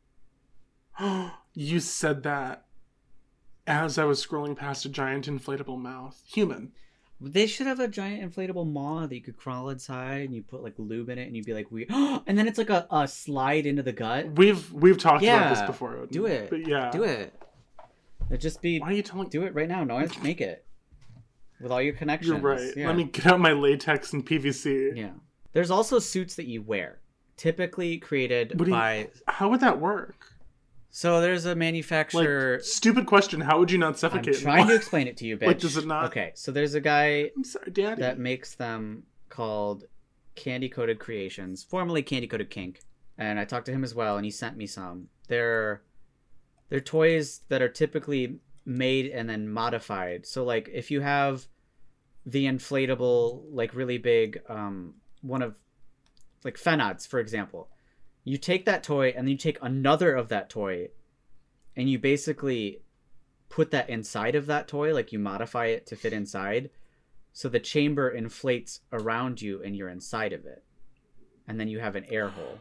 [SPEAKER 2] You said that as I was scrolling past a giant inflatable mouth. Human.
[SPEAKER 1] They should have a giant inflatable maw that you could crawl inside, and you put like lube in it, and you'd be like weird. And then it's like a slide into the gut.
[SPEAKER 2] We've talked about
[SPEAKER 1] Yeah,
[SPEAKER 2] this before.
[SPEAKER 1] do it.
[SPEAKER 2] But yeah.
[SPEAKER 1] Do it. It'd just be.
[SPEAKER 2] Why are you telling?
[SPEAKER 1] Do it right now, North. Make it with all your connections.
[SPEAKER 2] You're right.
[SPEAKER 1] Yeah.
[SPEAKER 2] Let me get out my latex and PVC.
[SPEAKER 1] Yeah. There's also suits that you wear, typically created
[SPEAKER 2] What do you-
[SPEAKER 1] by.
[SPEAKER 2] How would that work?
[SPEAKER 1] So there's a manufacturer.
[SPEAKER 2] Like, stupid question. How would you not
[SPEAKER 1] I'm
[SPEAKER 2] suffocate?
[SPEAKER 1] trying to explain it to you, bitch.
[SPEAKER 2] Like, does it not?
[SPEAKER 1] Okay, so there's a guy
[SPEAKER 2] I'm sorry, Daddy.
[SPEAKER 1] that makes them called Candy Coated Creations, formerly Candy Coated Kink, and I talked to him as well, and he sent me some. They're toys that are typically made and then modified. So like if you have the inflatable, like really big, one of like Fenods, for example, you take that toy and then you take another of that toy, and you basically put that inside of that toy, like you modify it to fit inside. So the chamber inflates around you and you're inside of it. And then you have an air hole.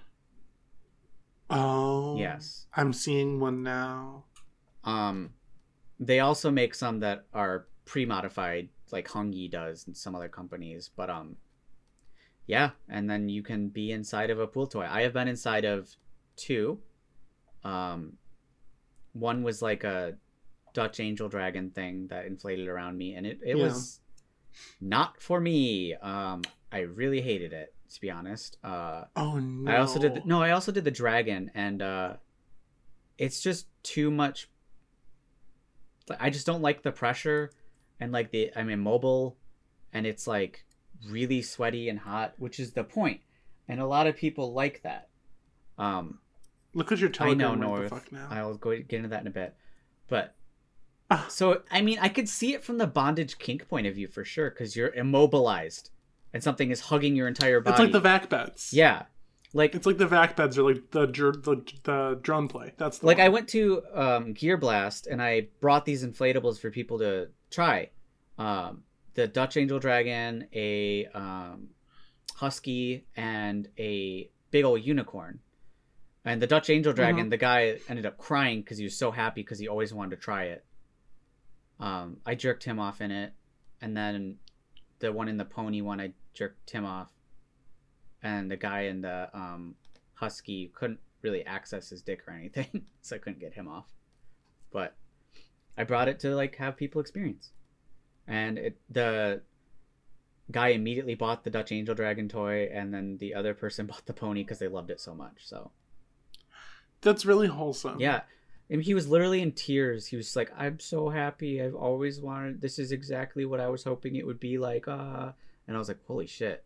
[SPEAKER 2] Oh.
[SPEAKER 1] Yes.
[SPEAKER 2] I'm seeing one now.
[SPEAKER 1] They also make some that are pre-modified, like Hungy does and some other companies. But yeah, and then you can be inside of a pool toy. I have been inside of 2. One was like a Dutch Angel Dragon thing that inflated around me, and it was not for me. I really hated it, to be honest.
[SPEAKER 2] Oh no.
[SPEAKER 1] I also did the dragon, and it's just too much. I just don't like the pressure, and like I'm immobile, and it's like really sweaty and hot, which is the point, and a lot of people like that.
[SPEAKER 2] Look at your
[SPEAKER 1] I
[SPEAKER 2] telegram.
[SPEAKER 1] know,
[SPEAKER 2] What the
[SPEAKER 1] North.
[SPEAKER 2] fuck now?
[SPEAKER 1] I'll get into that in a bit, but so I mean, I could see it from the bondage kink point of view for sure, because you're immobilized, and something is hugging your entire body.
[SPEAKER 2] It's like the vac beds.
[SPEAKER 1] Yeah, like
[SPEAKER 2] It's like the vac beds, or like the drone play. That's the
[SPEAKER 1] like
[SPEAKER 2] one.
[SPEAKER 1] I went to Gear Blast, and I brought these inflatables for people to try. The Dutch Angel Dragon, a husky, and a big old unicorn. And the Dutch Angel Dragon, the guy ended up crying because he was so happy because he always wanted to try it. I jerked him off in it, and then the one in the pony one, I jerked him off, and the guy in the husky couldn't really access his dick or anything, so I couldn't get him off. But I brought it to like have people experience, and the guy immediately bought the Dutch Angel Dragon toy, and then the other person bought the pony because they loved it so much. So
[SPEAKER 2] That's really wholesome.
[SPEAKER 1] yeah. And he was literally in tears. He was like, I'm so happy. I've always wanted, this is exactly what I was hoping it would be like. And I was like, holy shit.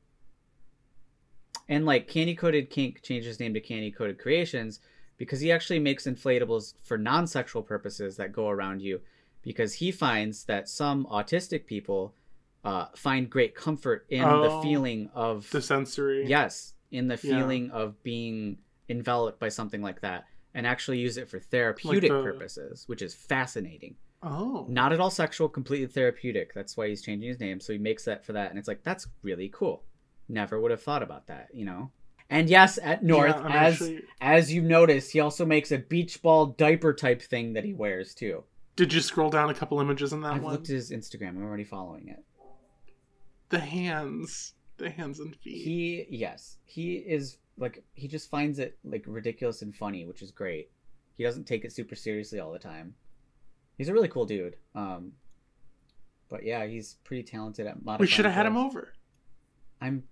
[SPEAKER 1] And like Candy Coated Kink changed his name to Candy Coated Creations because he actually makes inflatables for non-sexual purposes that go around you, because he finds that some autistic people find great comfort in the feeling of
[SPEAKER 2] the sensory.
[SPEAKER 1] Yes, in the feeling of being enveloped by something like that, and actually use it for therapeutic purposes, which is fascinating.
[SPEAKER 2] Oh.
[SPEAKER 1] Not at all sexual, completely therapeutic. That's why he's changing his name. So he makes that for that, and it's like, that's really cool. Never would have thought about that, you know? And yes, at North, as you notice, he also makes a beach ball diaper type thing that he wears too.
[SPEAKER 2] Did you scroll down a couple images in that
[SPEAKER 1] I've
[SPEAKER 2] one?
[SPEAKER 1] looked at his Instagram. I'm already following it.
[SPEAKER 2] The hands and feet.
[SPEAKER 1] He is like, he just finds it like ridiculous and funny, which is great. He doesn't take it super seriously all the time. He's a really cool dude. But yeah, he's pretty talented at modifying.
[SPEAKER 2] We should have had him
[SPEAKER 1] clothes.
[SPEAKER 2] over.
[SPEAKER 1] I'm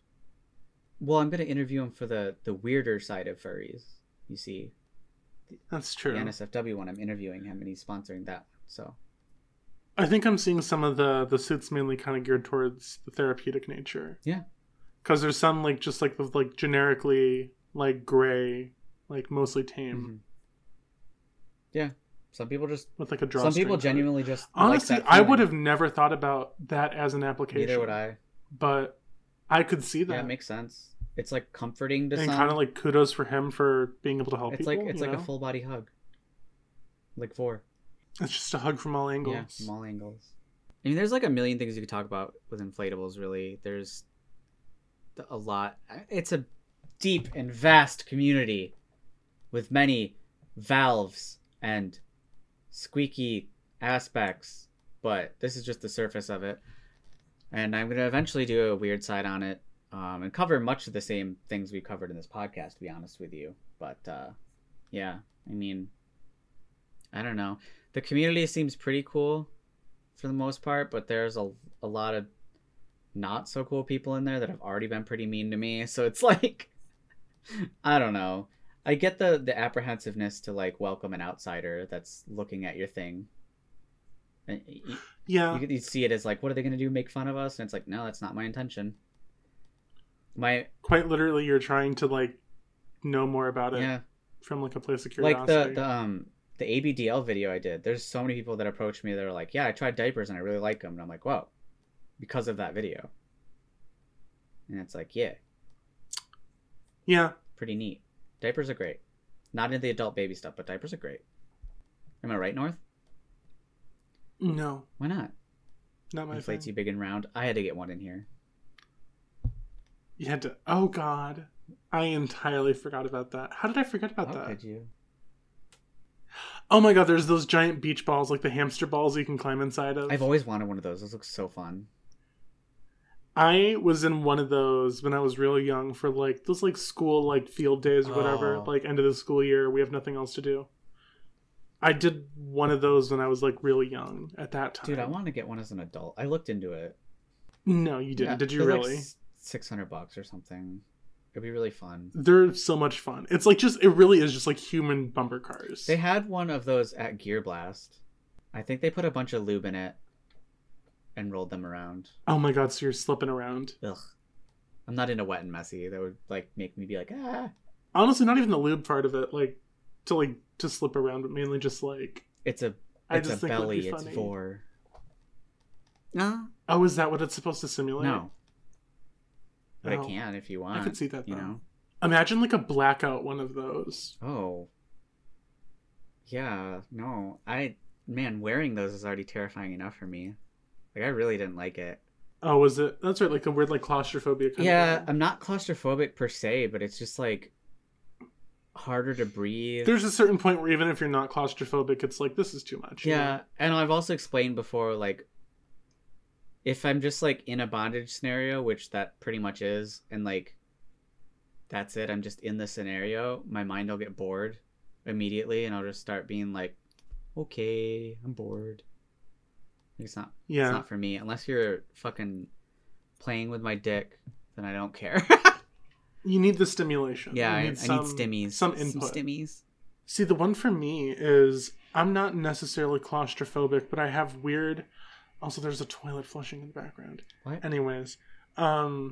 [SPEAKER 1] going to interview him for the weirder side of furries. You see,
[SPEAKER 2] That's true.
[SPEAKER 1] the NSFW one. I'm interviewing him, and he's sponsoring that one. So
[SPEAKER 2] I think I'm seeing some of the suits mainly kind of geared towards the therapeutic nature.
[SPEAKER 1] Yeah.
[SPEAKER 2] Because there's some like just like with like generically like gray, like mostly tame.
[SPEAKER 1] Mm-hmm. Yeah. Some people just
[SPEAKER 2] with like a drawstring.
[SPEAKER 1] Some people genuinely just
[SPEAKER 2] honestly,
[SPEAKER 1] like that
[SPEAKER 2] I would have never thought about that as an application.
[SPEAKER 1] Neither would I.
[SPEAKER 2] But I could see that.
[SPEAKER 1] Yeah, it makes sense. It's like comforting to
[SPEAKER 2] and
[SPEAKER 1] some.
[SPEAKER 2] kind of like kudos for him for being able to help people.
[SPEAKER 1] It's like a full body hug. Like 4.
[SPEAKER 2] It's just a hug from all angles.
[SPEAKER 1] Yeah, from all angles. I mean, there's like a million things you could talk about with inflatables, really. There's a lot. It's a deep and vast community with many valves and squeaky aspects, but this is just the surface of it. And I'm going to eventually do a weird side on it and cover much of the same things we covered in this podcast, to be honest with you. But yeah, I mean, I don't know. The community seems pretty cool for the most part, but there's a lot of not so cool people in there that have already been pretty mean to me. So it's like, I don't know. I get the apprehensiveness to like welcome an outsider that's looking at your thing. And you see it as like, what are they going to do? Make fun of us? And it's like, no, that's not my intention.
[SPEAKER 2] Quite literally, you're trying to like know more about it from like a place of curiosity.
[SPEAKER 1] Like the ABDL video I did, there's so many people that approached me that are like, yeah, I tried diapers and I really like them. And I'm like, whoa, because of that video. And it's like, yeah. Pretty neat. Diapers are great. Not in the adult baby stuff, but diapers are great. Am I right, North?
[SPEAKER 2] No.
[SPEAKER 1] Why not?
[SPEAKER 2] Not my
[SPEAKER 1] Inflates
[SPEAKER 2] thing.
[SPEAKER 1] you big and round. I had to get one in here.
[SPEAKER 2] You had to... Oh, God. I entirely forgot about that. How did I forget about that?
[SPEAKER 1] How could you?
[SPEAKER 2] Oh my God, there's those giant beach balls, like the hamster balls you can climb inside of.
[SPEAKER 1] I've always wanted one of those. Those look so fun.
[SPEAKER 2] I was in one of those when I was real young for like those like school like field days or whatever. Like end of the school year, we have nothing else to do. I did one of those when I was like really young at that time.
[SPEAKER 1] Dude, I want to get one as an adult. I looked into it.
[SPEAKER 2] No, you didn't.
[SPEAKER 1] Yeah,
[SPEAKER 2] did you really?
[SPEAKER 1] Like $600 or something. It'd be really fun.
[SPEAKER 2] They're so much fun. It's like it really is just like human bumper cars.
[SPEAKER 1] They had one of those at Gear Blast. I think they put a bunch of lube in it and rolled them around.
[SPEAKER 2] Oh my God, so you're slipping around.
[SPEAKER 1] Ugh. I'm not into wet and messy. That would like make me be like, ah.
[SPEAKER 2] Honestly, not even the lube part of it, like to slip around, but mainly just like
[SPEAKER 1] it's a belly, it's for.
[SPEAKER 2] Oh, is that what it's supposed to simulate?
[SPEAKER 1] No. But I can if you want.
[SPEAKER 2] I could see that, though.
[SPEAKER 1] You know?
[SPEAKER 2] Imagine like a blackout one of those.
[SPEAKER 1] Oh. Yeah, no. Wearing those is already terrifying enough for me. Like, I really didn't like it.
[SPEAKER 2] Oh, was it? That's right, like a weird like claustrophobia kind of thing.
[SPEAKER 1] I'm not claustrophobic per se, but it's just like harder to breathe.
[SPEAKER 2] There's a certain point where even if you're not claustrophobic, it's like, this is too much.
[SPEAKER 1] Yeah, and I've also explained before, like, if I'm just like in a bondage scenario, which that pretty much is, and like that's it, I'm just in the scenario, my mind will get bored immediately and I'll just start being like, okay, I'm bored. It's not for me. Unless you're fucking playing with my dick, then I don't care.
[SPEAKER 2] You need the stimulation.
[SPEAKER 1] Yeah, I need stimmies.
[SPEAKER 2] Some input.
[SPEAKER 1] Some stimmies.
[SPEAKER 2] See, the one for me is I'm not necessarily claustrophobic, but I have weird... Also, there's a toilet flushing in the background.
[SPEAKER 1] What?
[SPEAKER 2] Anyways.
[SPEAKER 1] What?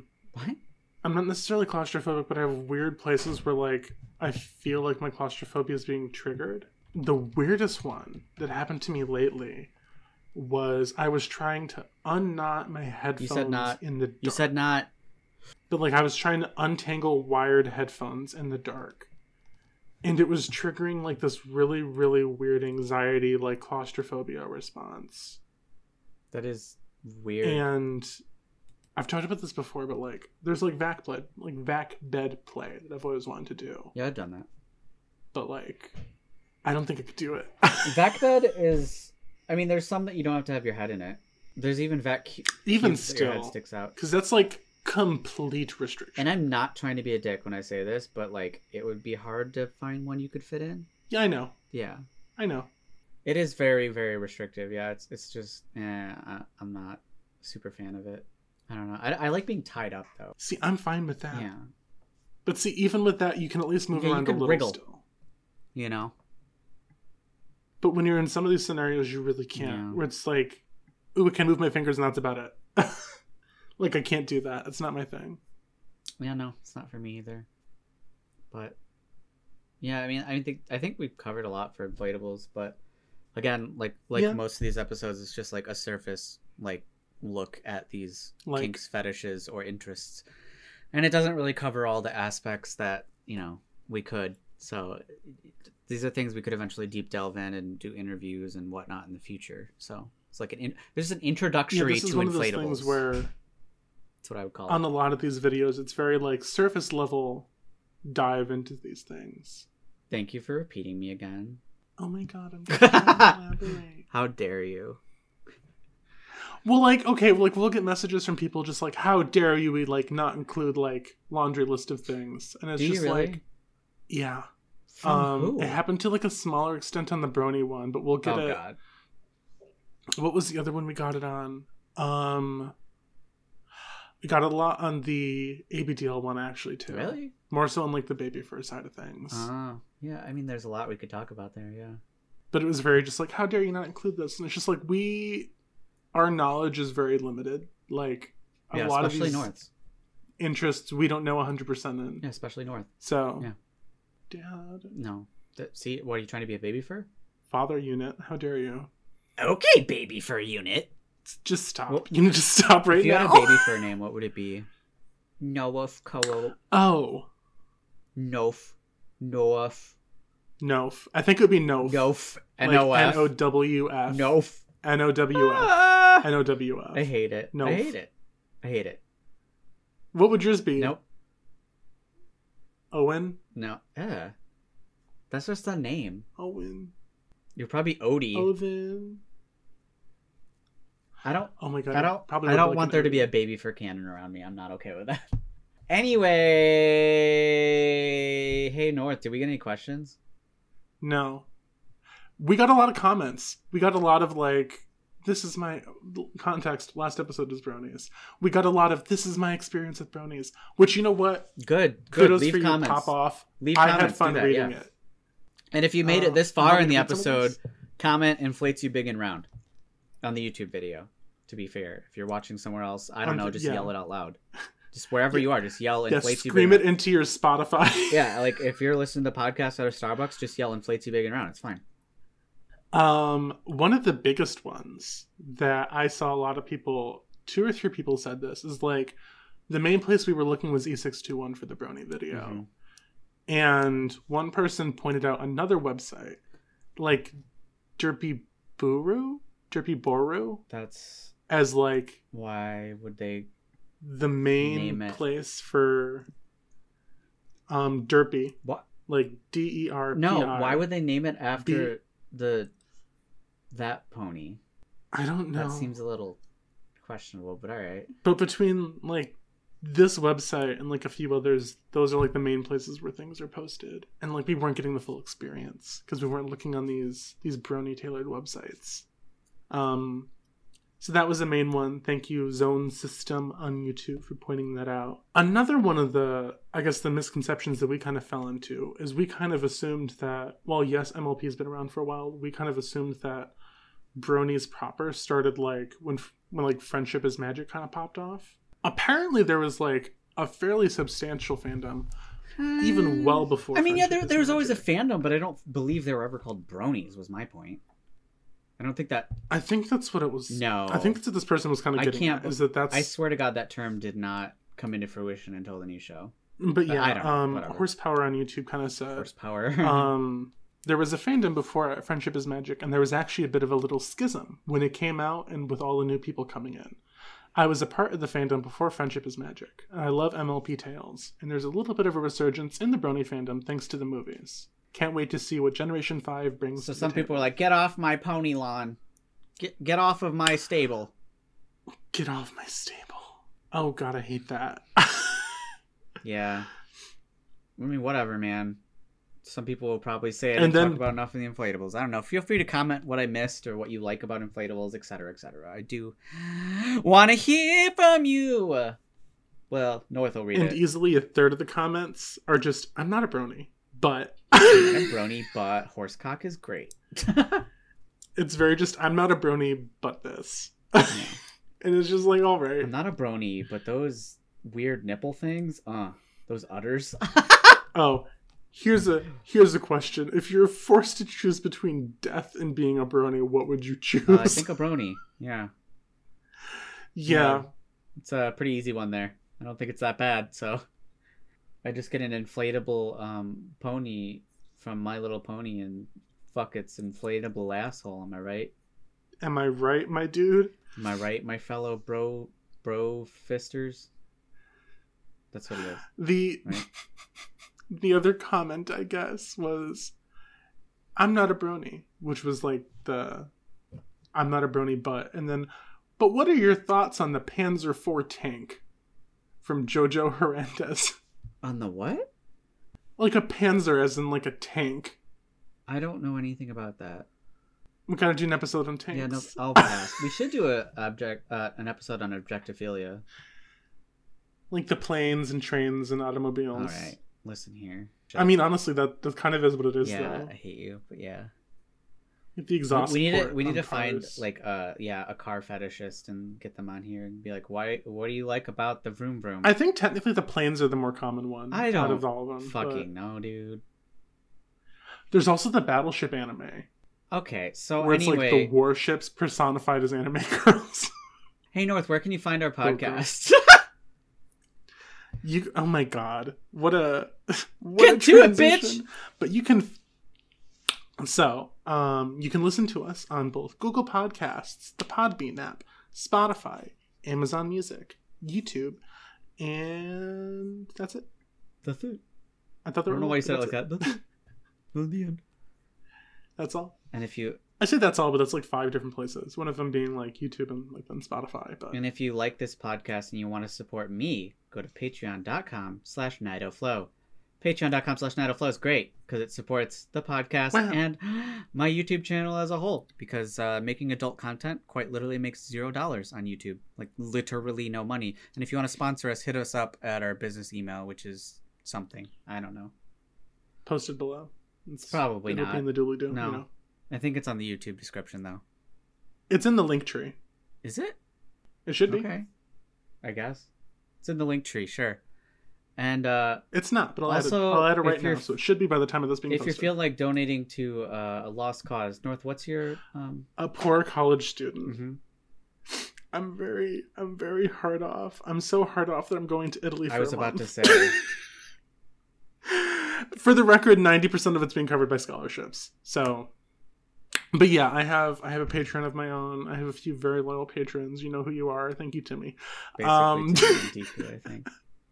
[SPEAKER 2] I'm not necessarily claustrophobic, but I have weird places where, like, I feel like my claustrophobia is being triggered. The weirdest one that happened to me lately was I was trying to unknot my headphones in the dark.
[SPEAKER 1] You said not.
[SPEAKER 2] But, like, I was trying to untangle wired headphones in the dark. And it was triggering, like, this really, really weird anxiety, like, claustrophobia response.
[SPEAKER 1] That is weird.
[SPEAKER 2] And I've talked about this before, but like there's like vac bed play that I've always wanted to do.
[SPEAKER 1] Yeah, I've done that.
[SPEAKER 2] But like I don't think I could do it.
[SPEAKER 1] Vac bed is, I mean, there's some that you don't have to have your head in it. There's even
[SPEAKER 2] even still,
[SPEAKER 1] your head sticks out.
[SPEAKER 2] Because that's like complete restriction.
[SPEAKER 1] And I'm not trying to be a dick when I say this, but like it would be hard to find one you could fit in.
[SPEAKER 2] Yeah, I know.
[SPEAKER 1] Yeah,
[SPEAKER 2] I know.
[SPEAKER 1] It is very, very restrictive. Yeah, it's just, I'm not a super fan of it. I don't know. I like being tied up, though.
[SPEAKER 2] See, I'm fine with that.
[SPEAKER 1] Yeah.
[SPEAKER 2] But see, even with that, you can at least move around a little
[SPEAKER 1] wriggle,
[SPEAKER 2] still.
[SPEAKER 1] You know?
[SPEAKER 2] But when you're in some of these scenarios, you really can't.
[SPEAKER 1] Yeah.
[SPEAKER 2] Where it's like, ooh, I can move my fingers and that's about it. Like, I can't do that. It's not my thing.
[SPEAKER 1] Yeah, no, it's not for me either. But yeah, I mean, I think we've covered a lot for inflatables, but again, like
[SPEAKER 2] Yeah.
[SPEAKER 1] most of these episodes, it's just like a surface like look at these
[SPEAKER 2] Like-
[SPEAKER 1] kinks, fetishes, or interests, and it doesn't really cover all the aspects that we could. So these are things we could eventually deep delve in and do interviews and whatnot in the future. So it's like there's an
[SPEAKER 2] Yeah,
[SPEAKER 1] introductory
[SPEAKER 2] this is
[SPEAKER 1] to
[SPEAKER 2] one of those
[SPEAKER 1] inflatables.
[SPEAKER 2] things where
[SPEAKER 1] That's what I would call
[SPEAKER 2] on
[SPEAKER 1] it.
[SPEAKER 2] a lot of these videos, it's very like surface level dive into these things.
[SPEAKER 1] Thank you for repeating me again.
[SPEAKER 2] Oh my god, I'm just trying to elaborate.
[SPEAKER 1] How dare you?
[SPEAKER 2] Well, like, okay, like we'll get messages from people just like, how dare you we like not include like laundry list of things, and it's
[SPEAKER 1] Do you
[SPEAKER 2] just
[SPEAKER 1] really?
[SPEAKER 2] like, yeah.
[SPEAKER 1] From who?
[SPEAKER 2] It happened to like a smaller extent on the Brony one, but we'll get
[SPEAKER 1] Oh
[SPEAKER 2] it.
[SPEAKER 1] god.
[SPEAKER 2] What was the other one we got it on? We got it a lot on the ABDL one actually too.
[SPEAKER 1] Really?
[SPEAKER 2] More so on like the baby fur side of things.
[SPEAKER 1] Oh, yeah. I mean, there's a lot we could talk about there. Yeah.
[SPEAKER 2] But it was very just like, how dare you not include this? And it's just like our knowledge is very limited. Like a
[SPEAKER 1] Yeah,
[SPEAKER 2] lot of
[SPEAKER 1] especially
[SPEAKER 2] these
[SPEAKER 1] North's.
[SPEAKER 2] interests we don't know 100% in.
[SPEAKER 1] Yeah, especially North.
[SPEAKER 2] So,
[SPEAKER 1] Yeah.
[SPEAKER 2] Dad,
[SPEAKER 1] No. See, what are you trying to be a baby fur?
[SPEAKER 2] father unit, how dare you?
[SPEAKER 1] Okay, baby fur unit.
[SPEAKER 2] Just stop.
[SPEAKER 1] Well,
[SPEAKER 2] You need to stop right
[SPEAKER 1] If you
[SPEAKER 2] now.
[SPEAKER 1] had a baby fur name, what would it be? Noaf, Koa,
[SPEAKER 2] Oh,
[SPEAKER 1] Nof, Noaf,
[SPEAKER 2] Nof. I think it would be Nof.
[SPEAKER 1] Nof,
[SPEAKER 2] Like
[SPEAKER 1] N-O-F,
[SPEAKER 2] N-O-W-F.
[SPEAKER 1] Nof.
[SPEAKER 2] N-O-W-F.
[SPEAKER 1] Ah!
[SPEAKER 2] N-O-W-F.
[SPEAKER 1] I hate it.
[SPEAKER 2] Nof.
[SPEAKER 1] I hate it. I hate it.
[SPEAKER 2] What would yours be?
[SPEAKER 1] Nope.
[SPEAKER 2] Owen?
[SPEAKER 1] No. That's just a name.
[SPEAKER 2] Owen.
[SPEAKER 1] You're probably Odie.
[SPEAKER 2] Owen.
[SPEAKER 1] I don't.
[SPEAKER 2] Oh my god.
[SPEAKER 1] I don't.
[SPEAKER 2] Probably
[SPEAKER 1] I
[SPEAKER 2] look
[SPEAKER 1] don't
[SPEAKER 2] like
[SPEAKER 1] want
[SPEAKER 2] an
[SPEAKER 1] there to be
[SPEAKER 2] Odie.
[SPEAKER 1] a baby fur cannon around me. I'm not okay with that. Anyway, hey North, did we get any questions?
[SPEAKER 2] No. We got a lot of comments. We got a lot of like, this is my context. Last episode was bronies. We got a lot of this is my experience with bronies. Which, you know what?
[SPEAKER 1] Good.
[SPEAKER 2] Kudos
[SPEAKER 1] Leave
[SPEAKER 2] for
[SPEAKER 1] comments.
[SPEAKER 2] you. Pop off.
[SPEAKER 1] Leave
[SPEAKER 2] I
[SPEAKER 1] comments.
[SPEAKER 2] had fun
[SPEAKER 1] Do that,
[SPEAKER 2] reading
[SPEAKER 1] yeah.
[SPEAKER 2] it.
[SPEAKER 1] And if you made it this
[SPEAKER 2] I'm
[SPEAKER 1] far
[SPEAKER 2] ready
[SPEAKER 1] in the
[SPEAKER 2] to read some of
[SPEAKER 1] episode,
[SPEAKER 2] these.
[SPEAKER 1] comment inflates you big and round on the YouTube video. To be fair, if you're watching somewhere else, I don't know, just
[SPEAKER 2] yeah.
[SPEAKER 1] yell it out loud. Just wherever you are, just yell
[SPEAKER 2] Yeah,
[SPEAKER 1] inflates you big.
[SPEAKER 2] scream
[SPEAKER 1] and
[SPEAKER 2] it into your Spotify.
[SPEAKER 1] Yeah, like if you're listening to podcasts out of Starbucks, just yell inflates you big and round. It's fine.
[SPEAKER 2] One of the biggest ones that I saw a lot of people, 2 or 3 people said this, is like the main place we were looking was E621 for the Brony video.
[SPEAKER 1] Mhm.
[SPEAKER 2] And one person pointed out another website, like Derpy Boru,
[SPEAKER 1] That's
[SPEAKER 2] as like
[SPEAKER 1] why would they?
[SPEAKER 2] the
[SPEAKER 1] Name
[SPEAKER 2] main
[SPEAKER 1] it.
[SPEAKER 2] place for Derpy,
[SPEAKER 1] What?
[SPEAKER 2] like DERPI.
[SPEAKER 1] No, why would they name it after that pony?
[SPEAKER 2] I don't know.
[SPEAKER 1] That seems a little questionable, but all right.
[SPEAKER 2] But between like this website and like a few others, those are like the main places where things are posted, and like we weren't getting the full experience because we weren't looking on these brony tailored websites. So that was the main one. Thank you, Zone System on YouTube, for pointing that out. Another one of the, I guess, the misconceptions that we kind of fell into is we kind of assumed that, well, yes, MLP has been around for a while. We kind of assumed that bronies proper started like when like Friendship is Magic kind of popped off. Apparently, there was like a fairly substantial fandom even well before.
[SPEAKER 1] I mean, yeah,
[SPEAKER 2] Friendship
[SPEAKER 1] there
[SPEAKER 2] is
[SPEAKER 1] was always a
[SPEAKER 2] Magic.
[SPEAKER 1] fandom, but I don't believe they were ever called bronies. Was my point. I don't think that.
[SPEAKER 2] I think that's what it was.
[SPEAKER 1] No.
[SPEAKER 2] I think that's what this person was kind of
[SPEAKER 1] I
[SPEAKER 2] getting
[SPEAKER 1] can't-
[SPEAKER 2] at, is that's.
[SPEAKER 1] I swear to God, that term did not come into fruition until the new show.
[SPEAKER 2] But yeah,
[SPEAKER 1] I don't know, whatever.
[SPEAKER 2] Horsepower on YouTube kind of said.
[SPEAKER 1] Horsepower.
[SPEAKER 2] There was a fandom before Friendship is Magic, and there was actually a bit of a little schism when it came out and with all the new people coming in. I was a part of the fandom before Friendship is Magic, and I love MLP Tales, and there's a little bit of a resurgence in the brony fandom thanks to the movies. Can't wait to see what Generation 5 brings
[SPEAKER 1] So
[SPEAKER 2] to
[SPEAKER 1] some
[SPEAKER 2] the
[SPEAKER 1] people are
[SPEAKER 2] table.
[SPEAKER 1] like, "Get off my pony lawn, get off of my stable."
[SPEAKER 2] Get off my stable. Oh god, I hate that.
[SPEAKER 1] Yeah, I mean, whatever, man. Some people will probably say I
[SPEAKER 2] And
[SPEAKER 1] didn't
[SPEAKER 2] then-
[SPEAKER 1] talk about enough of the inflatables. I don't know. Feel free to comment what I missed or what you like about inflatables, etc., etc. I do want to hear from you. Well, North will read
[SPEAKER 2] And
[SPEAKER 1] it.
[SPEAKER 2] easily a third of the comments are just, I'm not a brony, but
[SPEAKER 1] I'm not a brony, but horsecock is great.
[SPEAKER 2] it's very just, I'm not a brony, but this.
[SPEAKER 1] Yeah.
[SPEAKER 2] And it's just like, all right.
[SPEAKER 1] I'm not a brony, but those weird nipple things, those udders.
[SPEAKER 2] Oh, here's a question. If you're forced to choose between death and being a brony, what would you choose?
[SPEAKER 1] I think a brony. Yeah.
[SPEAKER 2] Yeah.
[SPEAKER 1] It's a pretty easy one there. I don't think it's that bad. So I just get an inflatable pony from My Little Pony and fuck its inflatable asshole. Am I right?
[SPEAKER 2] Am I right, my dude?
[SPEAKER 1] Am I right, my fellow bro fisters? That's what it is. Right?
[SPEAKER 2] The other comment, I guess, was I'm not a brony, which was like the I'm not a brony but what are your thoughts on the Panzer IV tank from Jojo Hernandez?
[SPEAKER 1] On the what?
[SPEAKER 2] Like a Panzer as in like a tank.
[SPEAKER 1] I don't know anything about that.
[SPEAKER 2] We gotta do an episode on tanks.
[SPEAKER 1] Yeah, no, I'll pass. We should do an episode on objectophilia.
[SPEAKER 2] Like the planes and trains and automobiles.
[SPEAKER 1] All right, listen here.
[SPEAKER 2] I mean, honestly, that kind of is what it is,
[SPEAKER 1] yeah,
[SPEAKER 2] though.
[SPEAKER 1] I hate you, but yeah.
[SPEAKER 2] The exhaust.
[SPEAKER 1] We
[SPEAKER 2] port
[SPEAKER 1] need
[SPEAKER 2] on
[SPEAKER 1] to
[SPEAKER 2] cars.
[SPEAKER 1] find like a car fetishist and get them on here and be like, what do you like about the vroom vroom?
[SPEAKER 2] I think technically the planes are the more common one.
[SPEAKER 1] I don't
[SPEAKER 2] out of all of them.
[SPEAKER 1] fucking know, dude.
[SPEAKER 2] There's also the Battleship anime.
[SPEAKER 1] Okay, so
[SPEAKER 2] where
[SPEAKER 1] anyway,
[SPEAKER 2] it's like the warships personified as anime girls.
[SPEAKER 1] Hey North, where can you find our podcast?
[SPEAKER 2] Oh my god, what a
[SPEAKER 1] Get to it, bitch!
[SPEAKER 2] But you can. So, you can listen to us on both Google Podcasts, the Podbean app, Spotify, Amazon Music, YouTube, and that's it.
[SPEAKER 1] That's it.
[SPEAKER 2] I thought there
[SPEAKER 1] I don't know why you said it like that. That's it. That's the end.
[SPEAKER 2] That's all.
[SPEAKER 1] And if you
[SPEAKER 2] I say that's all, but that's like 5 different places. One of them being like YouTube and like then Spotify. But
[SPEAKER 1] and if you like this podcast and you want to support me, go to patreon.com/NidoFlow. Patreon.com/NidoFlow is great because it supports the podcast and my YouTube channel as a whole. Because making adult content quite literally makes $0 on YouTube, like literally no money. And if you want to sponsor us, hit us up at our business email, which is something I don't know.
[SPEAKER 2] Posted below. It's
[SPEAKER 1] probably not.
[SPEAKER 2] In the doobly doo.
[SPEAKER 1] No,
[SPEAKER 2] you know.
[SPEAKER 1] I think it's on the YouTube description though.
[SPEAKER 2] It's in the link tree.
[SPEAKER 1] Is it?
[SPEAKER 2] It should be.
[SPEAKER 1] Okay. I guess it's in the link tree. Sure. And
[SPEAKER 2] it's not, but I'll
[SPEAKER 1] also,
[SPEAKER 2] add it right now, so it should be by the time of this being posted.
[SPEAKER 1] If you feel like donating to a lost cause, North, what's your
[SPEAKER 2] a poor college student?
[SPEAKER 1] Mm-hmm.
[SPEAKER 2] I'm very hard off. I'm so hard off that I'm going to Italy for
[SPEAKER 1] I was
[SPEAKER 2] a
[SPEAKER 1] about
[SPEAKER 2] month.
[SPEAKER 1] to say.
[SPEAKER 2] For the record, 90% of it's being covered by scholarships. So, but yeah, I have a Patreon of my own. I have a few very loyal patrons. You know who you are. Thank you, Timmy.
[SPEAKER 1] Basically, Timmy and Deku, I think.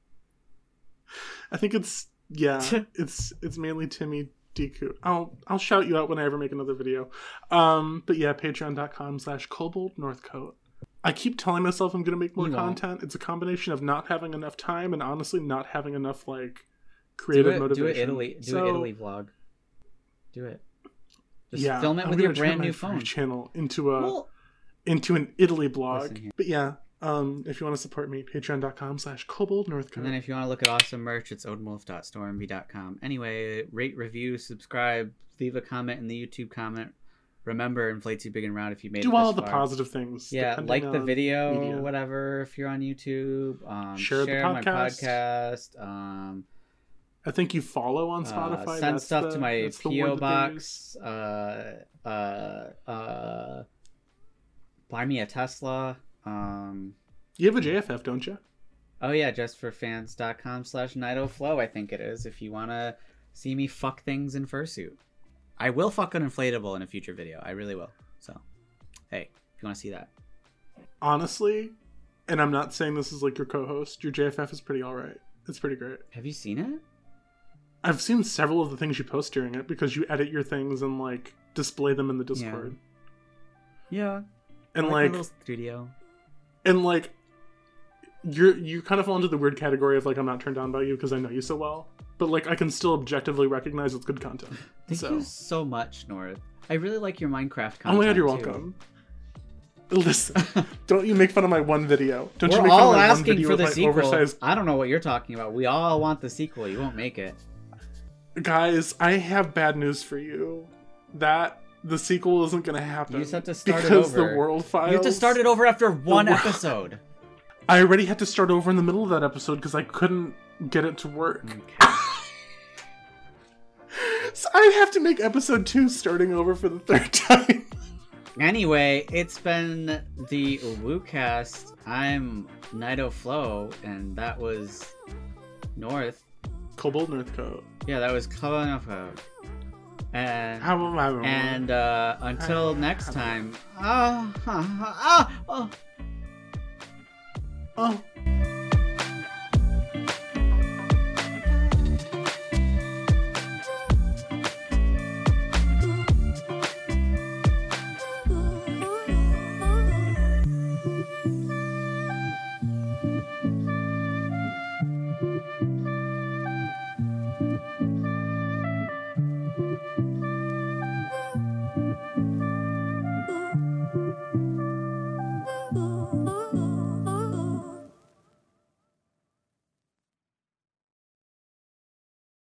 [SPEAKER 2] I think it's mainly Timmy, Deku. I'll shout you out when I ever make another video. But yeah, patreon.com/KoboldNorthcote. I keep telling myself I'm gonna make more content. It's a combination of not having enough time and honestly not having enough like creative motivation.
[SPEAKER 1] Do an Italy vlog. Do it. Just film it
[SPEAKER 2] I'm
[SPEAKER 1] with your
[SPEAKER 2] gonna
[SPEAKER 1] brand
[SPEAKER 2] turn my
[SPEAKER 1] new phone.
[SPEAKER 2] Channel into an Italy blog. But yeah, if you want to support me, patreon.com/KoboldNorthcote.
[SPEAKER 1] And then if you want to look at awesome merch, it's odenwolf.stormv.com. Anyway, rate, review, subscribe, leave a comment in the YouTube comment. Remember, inflates you big and round if you made it
[SPEAKER 2] Do all
[SPEAKER 1] this
[SPEAKER 2] the
[SPEAKER 1] far.
[SPEAKER 2] positive things.
[SPEAKER 1] Yeah, like the video,
[SPEAKER 2] media.
[SPEAKER 1] Whatever. If you're on YouTube,
[SPEAKER 2] share the
[SPEAKER 1] my podcast.
[SPEAKER 2] I think you follow on Spotify.
[SPEAKER 1] Send stuff to my PO box. Buy me a Tesla.
[SPEAKER 2] You have a JFF, don't you?
[SPEAKER 1] Oh yeah, justforfans.com/NidoFlow, I think it is. If you want to see me fuck things in fursuit. I will fuck an inflatable in a future video. I really will. So, hey, if you want to see that.
[SPEAKER 2] Honestly, and I'm not saying this is like your co-host, your JFF is pretty alright. It's pretty great.
[SPEAKER 1] Have you seen it?
[SPEAKER 2] I've seen several of the things you post during it because you edit your things and like display them in the Discord.
[SPEAKER 1] Yeah.
[SPEAKER 2] And
[SPEAKER 1] I
[SPEAKER 2] like
[SPEAKER 1] my little studio.
[SPEAKER 2] And like you kind of fall into the weird category of like I'm not turned on by you because I know you so well. But like I can still objectively recognize it's good content.
[SPEAKER 1] Thank you so much, North. I really like your Minecraft content.
[SPEAKER 2] Oh my god, you're welcome. Listen, don't you make fun of my one video. Don't
[SPEAKER 1] We're
[SPEAKER 2] you make
[SPEAKER 1] all
[SPEAKER 2] fun of my
[SPEAKER 1] asking
[SPEAKER 2] one video
[SPEAKER 1] for the
[SPEAKER 2] with my
[SPEAKER 1] sequel.
[SPEAKER 2] oversized...
[SPEAKER 1] I don't know what you're talking about. We all want the sequel. You won't make it.
[SPEAKER 2] Guys, I have bad news for you. That the sequel isn't going to happen.
[SPEAKER 1] You just have to start it
[SPEAKER 2] because
[SPEAKER 1] over.
[SPEAKER 2] the world files.
[SPEAKER 1] You have to start it over after one
[SPEAKER 2] world-
[SPEAKER 1] episode.
[SPEAKER 2] I already had to start over in the middle of that episode because I couldn't get it to work.
[SPEAKER 1] Okay.
[SPEAKER 2] So I'd have to make episode 2 starting over for the 3rd time.
[SPEAKER 1] Anyway, it's been the WooCast. I'm Nido Flow, and that was North.
[SPEAKER 2] Kobold Northcote.
[SPEAKER 1] Yeah, that was Kalanapa. And until next time.
[SPEAKER 2] Oh.